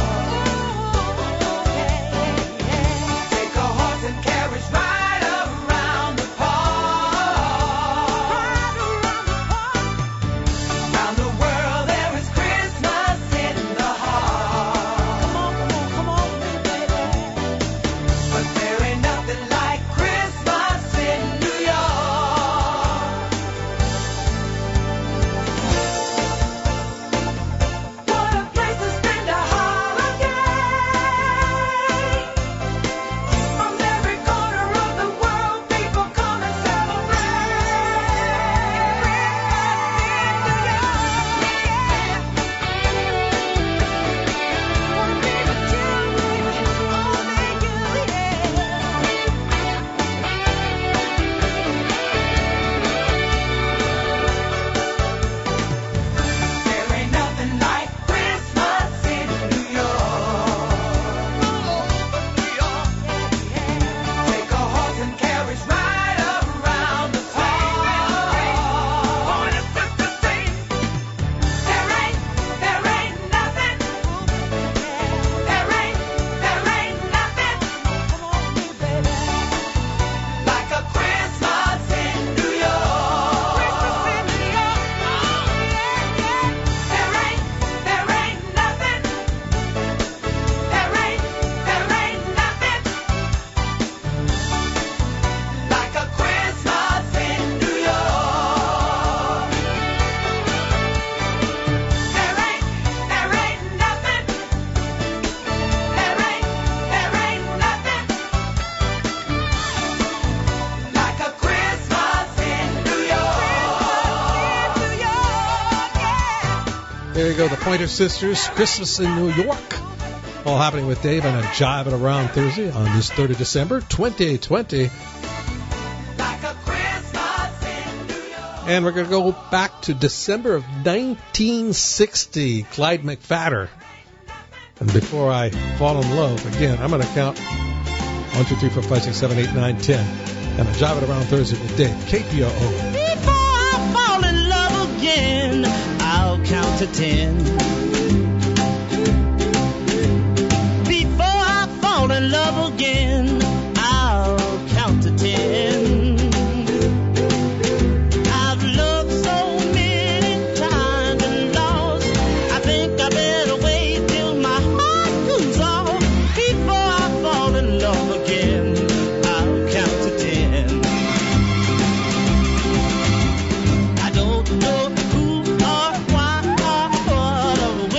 Take a horse and carriage ride around the park. Round the world there is Christmas in the heart. Come on, baby. But there ain't nothing like Christmas in New York. What a place to spend a holiday. From every corner of the world, people come and There ain't nothing like Christmas in New York. Take a horse and carriage ride around the park. There ain't nothing. There ain't nothing like a Christmas in New York. There ain't nothing. There ain't nothing like a Christmas in New York. There ain't nothing. There ain't nothing like a Christmas in New York. There you go, the Pointer Sisters, Christmas in New York. All happening with Dave on a Jive It Around Thursday on this 3rd of December, 2020. And we're going to go back to December of 1960, Clyde McPhatter. And before I fall in love, again, I'm going to count 1, 2, 3, 4, 5, 6, 7, 8, 9, 10. And a Jive It Around Thursday with Dave, KPOO. Before I fall in love again, I'll count to 10. Before I fall in love again, I'll count to 10. I've loved so many times and lost. I think I better wait till my heart cools off before I fall in love again. I'll count to 10. I don't know who or why or what or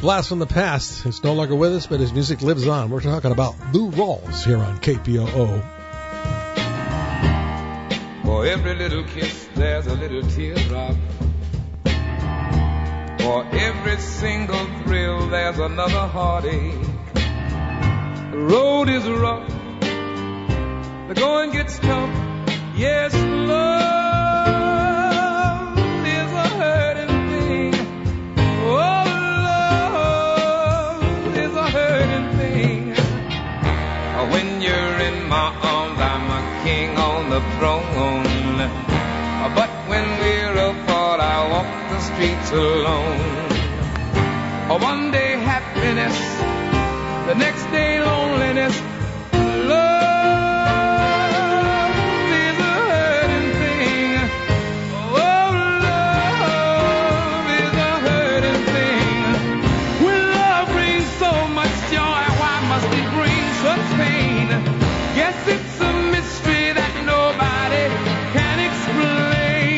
blast from the past. He's no longer with us, but his music lives on. We're talking about Lou Rawls here on KPOO. For every little kiss, there's a little teardrop. For every single thrill, there's another heartache. The road is rough, the going gets tough. Yes, love is a hurting thing. Oh, love is a hurting thing. When you're in my arms, I'm a king on the throne. But when we're apart, I walk the streets alone. One day happiness, the next day loneliness. Love is a hurting thing. Oh, love is a hurting thing. When love brings so much joy, why must it bring such pain? Guess it's a mystery that nobody can explain.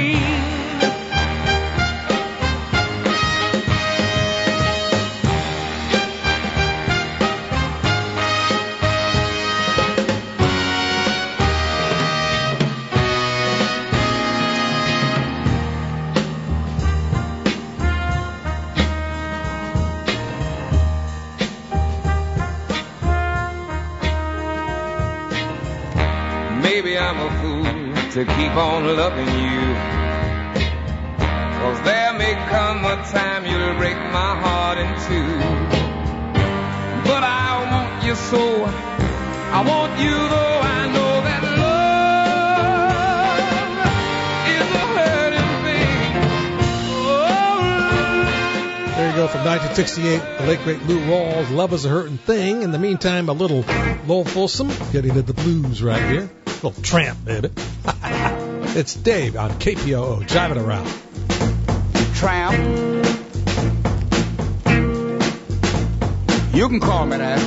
Maybe I'm a fool to keep on loving you, 'cause there may come a time you'll break my heart in two. But I want you so, I want you though I know that love is a hurting thing. Oh, There you go, from 1968, the late great Lou Rawls, Love is a Hurting Thing. In the meantime, a little Lowell Fulsom, getting to the blues right here. A little tramp, baby. It's Dave on KPOO, jiving around. Tramp. You can call me that.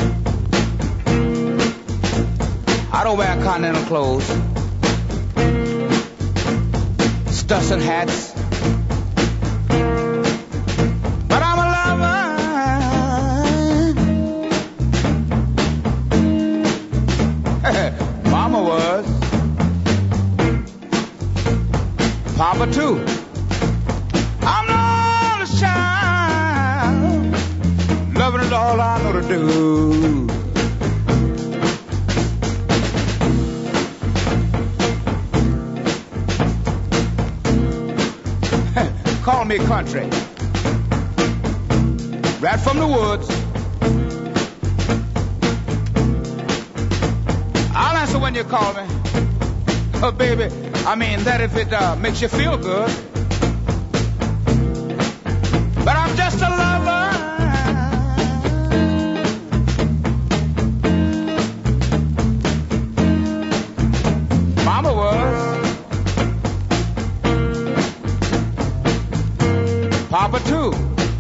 I don't wear continental clothes. Stuffs and hats. But I'm a lover. Mama was. Papa too. I'm not a child. Loving is all I know to do. Call me country. Right from the woods. I'll answer when you call me. Oh, baby, I mean that if it makes you feel good. But I'm just a lover. Mama was. Papa too.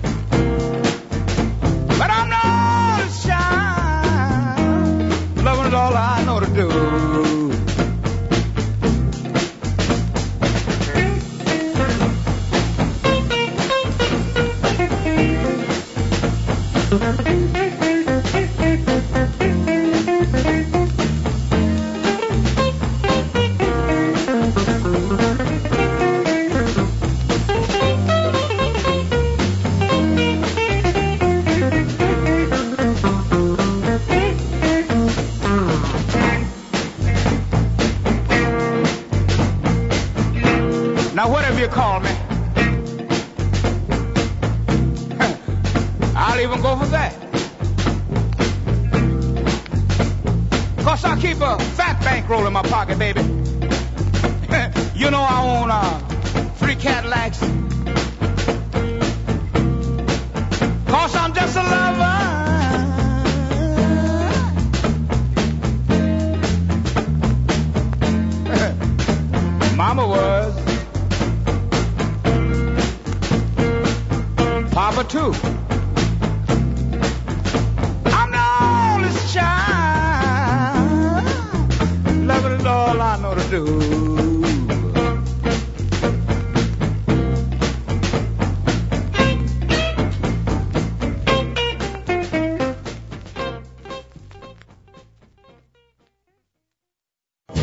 But I'm not a child. Loving is all I know to do. Now, whatever you call me, I'll even go for that. 'Cause I keep a fat bankroll in my pocket, baby. You know I own 3 Cadillacs. 'Cause I'm just a lover. Mama was. Papa too. I'm the oldest child. Loving is all I know to do.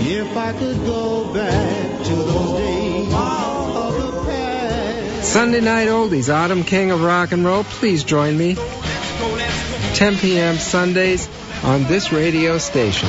If I could go back to those days of the past. Sunday Night Oldies, Autumn King of Rock and Roll. Please join me. 10 p.m. Sundays on this radio station.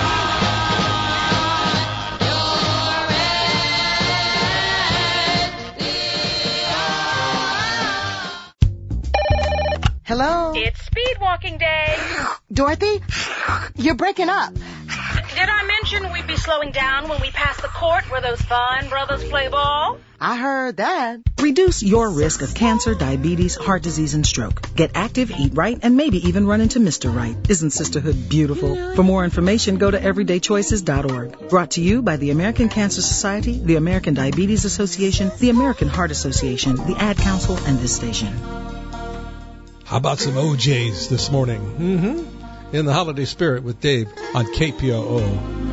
Hello? It's speed walking day. Dorothy? You're breaking up. Did I mention we'd be slowing down when we pass the court where those fine brothers play ball? I heard that. Reduce your risk of cancer, diabetes, heart disease, and stroke. Get active, eat right, and maybe even run into Mr. Right. Isn't sisterhood beautiful? For more information, go to everydaychoices.org. Brought to you by the American Cancer Society, the American Diabetes Association, the American Heart Association, the Ad Council, and this station. How about some OJs this morning? In the holiday spirit with Dave on KPOO.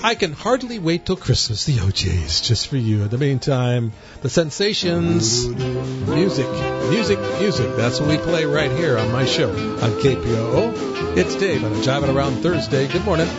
I Can Hardly Wait Till Christmas, the OJs, just for you. In the meantime, the Sensations, music. That's what we play right here on my show on KPOO. It's Dave on a Jiving Around Thursday. Good morning.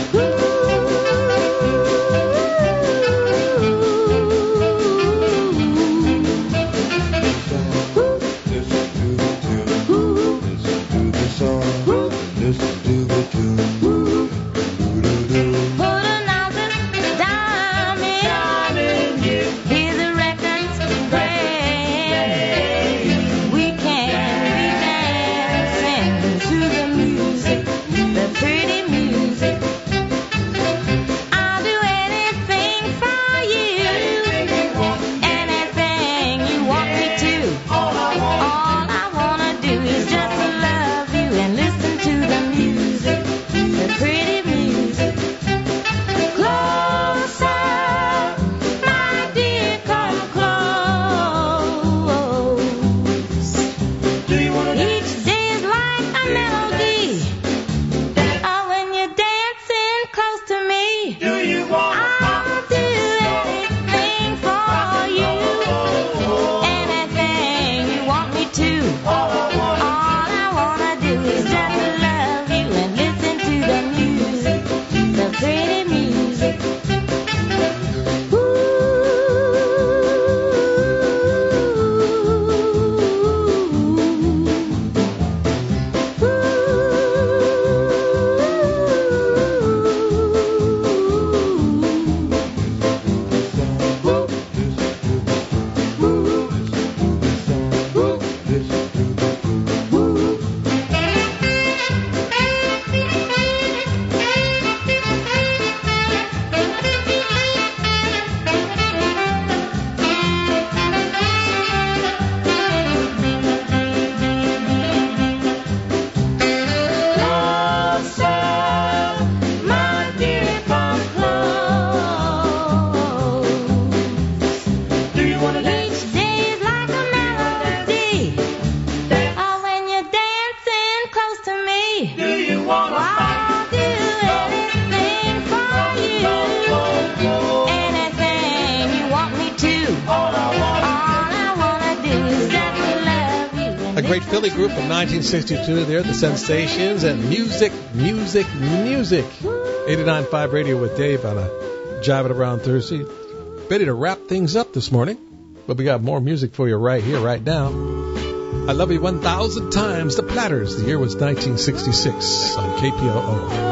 Great Philly group from 1962 there, the Sensations, and music. 89.5 Radio with Dave on a Jiving Around Thursday. Ready to wrap things up this morning, but we got more music for you right here, right now. I Love You 1,000 Times, The Platters. The year was 1966 on KPOO.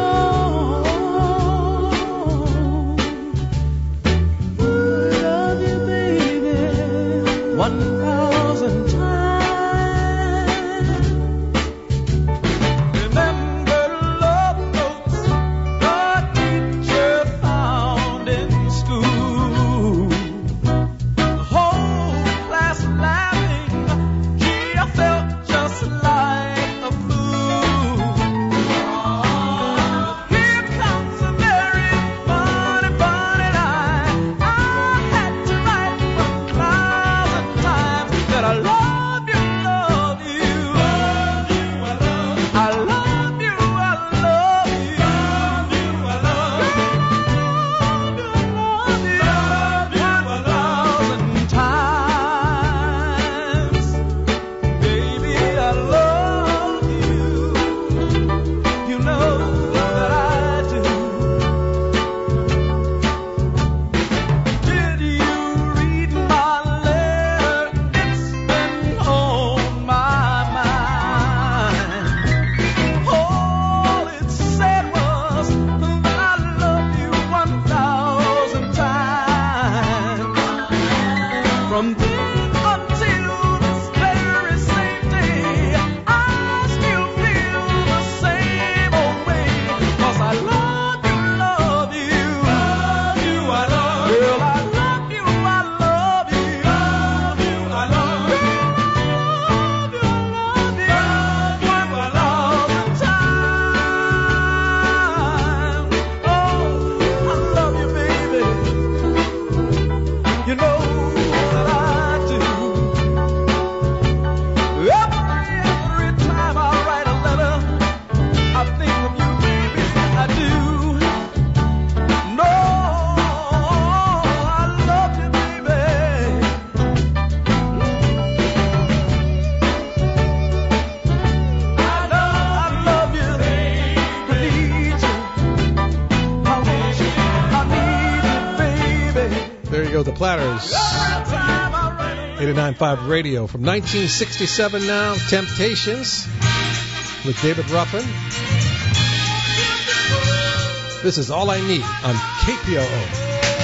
go, the Platters. 89.5 Radio. From 1967 now, Temptations with David Ruffin. This is All I Need on KPOO.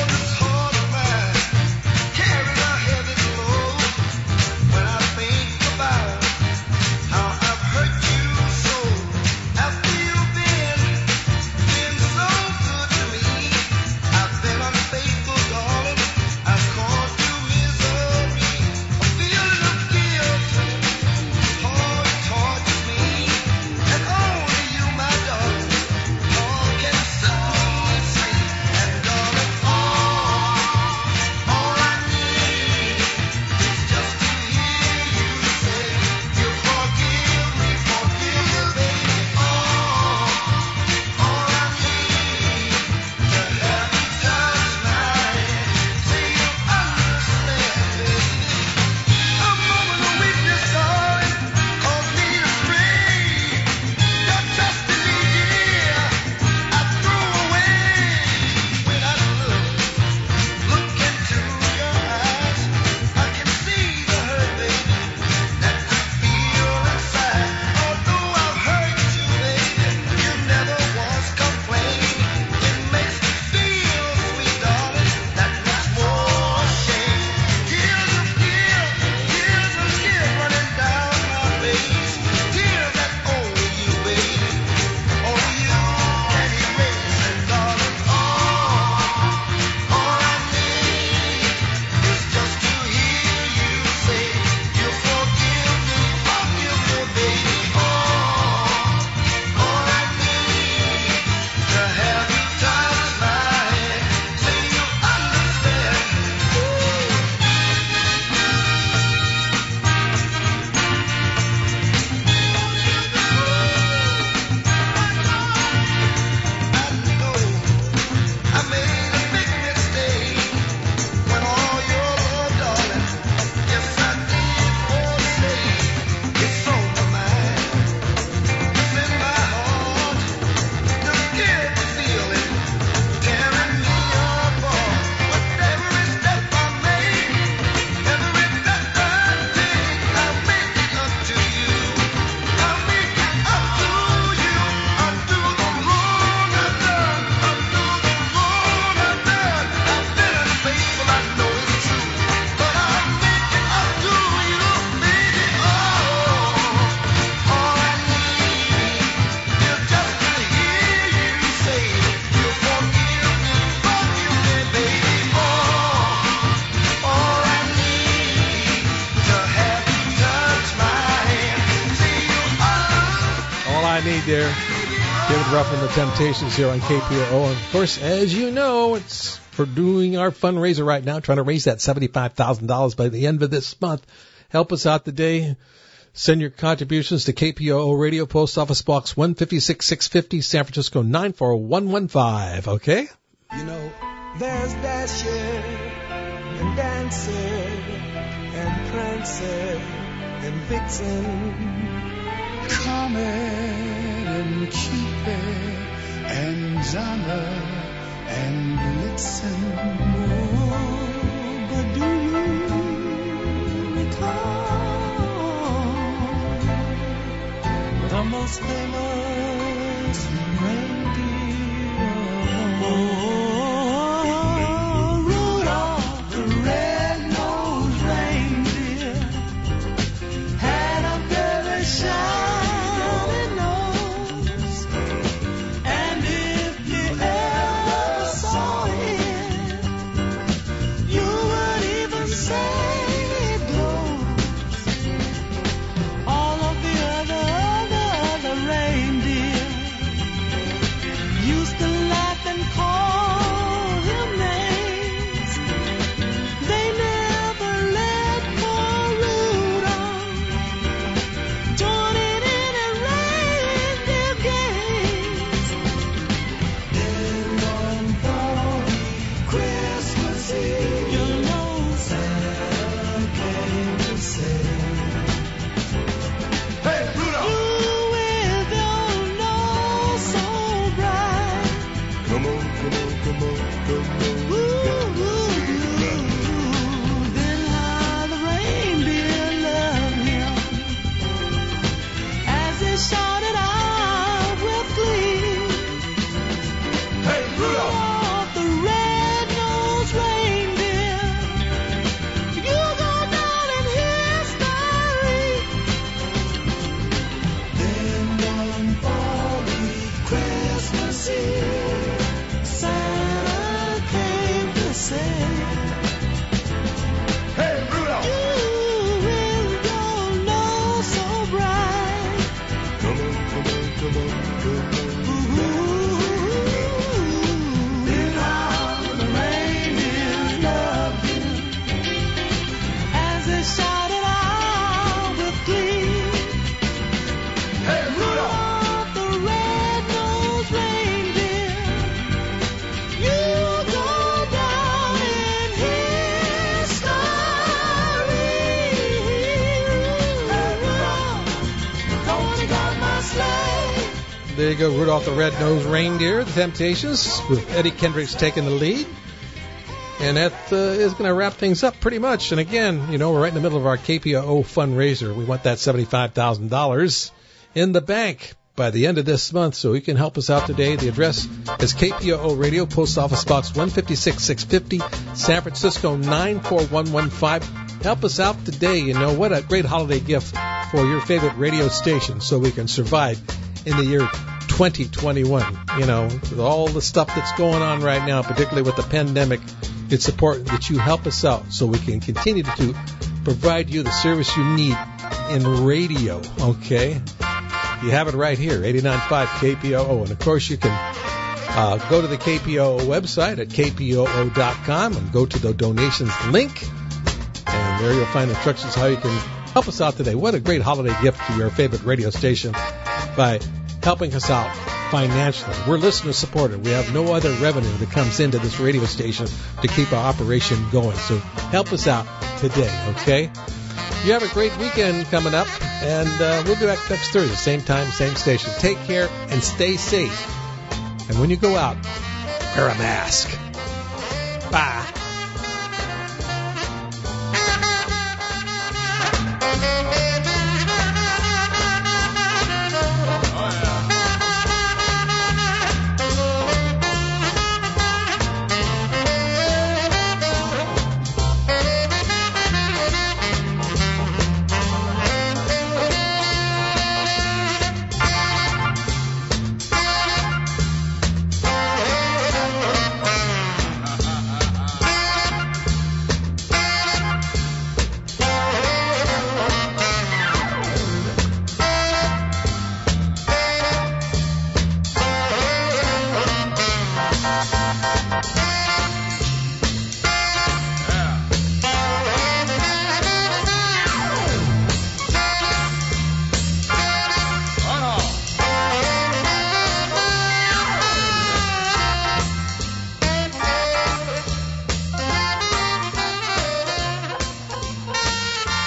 There, David Ruffin, the Temptations here on KPOO. And of course, as you know, it's for doing our fundraiser right now, trying to raise that $75,000 by the end of this month. Help us out today. Send your contributions to KPOO Radio, Post Office Box 156 650, San Francisco 94115. Okay? You know, there's Dasher and Dancer and Prancer and Vixen, Comet and Cupid and Donner and Blitzen. Oh, but do you recall the most famous reindeer? Oh, Rudolph the red-nosed reindeer had a very shiny nose, and if you ever saw him, you would even say it glows. All of the other reindeer There you go, Rudolph the Red-Nosed Reindeer, the Temptations, with Eddie Kendricks taking the lead. And that is going to wrap things up pretty much. And again, we're right in the middle of our KPOO fundraiser. We want that $75,000 in the bank by the end of this month, so you can help us out today. The address is KPOO Radio, Post Office Box 156 650, San Francisco 94115. Help us out today. What a great holiday gift for your favorite radio station so we can survive in the year 2021. With all the stuff that's going on right now, particularly with the pandemic, it's important that you help us out so we can continue to provide you the service you need in radio, okay? You have it right here, 89.5 KPOO. And, of course, you can go to the KPOO website at kpoo.com and go to the donations link. And there you'll find instructions how you can help us out today. What a great holiday gift to your favorite radio station by helping us out financially. We're listener supported. We have no other revenue that comes into this radio station to keep our operation going. So help us out today, okay? You have a great weekend coming up, and we'll be back next Thursday, same time, same station. Take care and stay safe. And when you go out, wear a mask. Bye.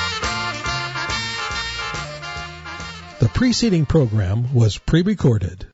The preceding program was pre-recorded.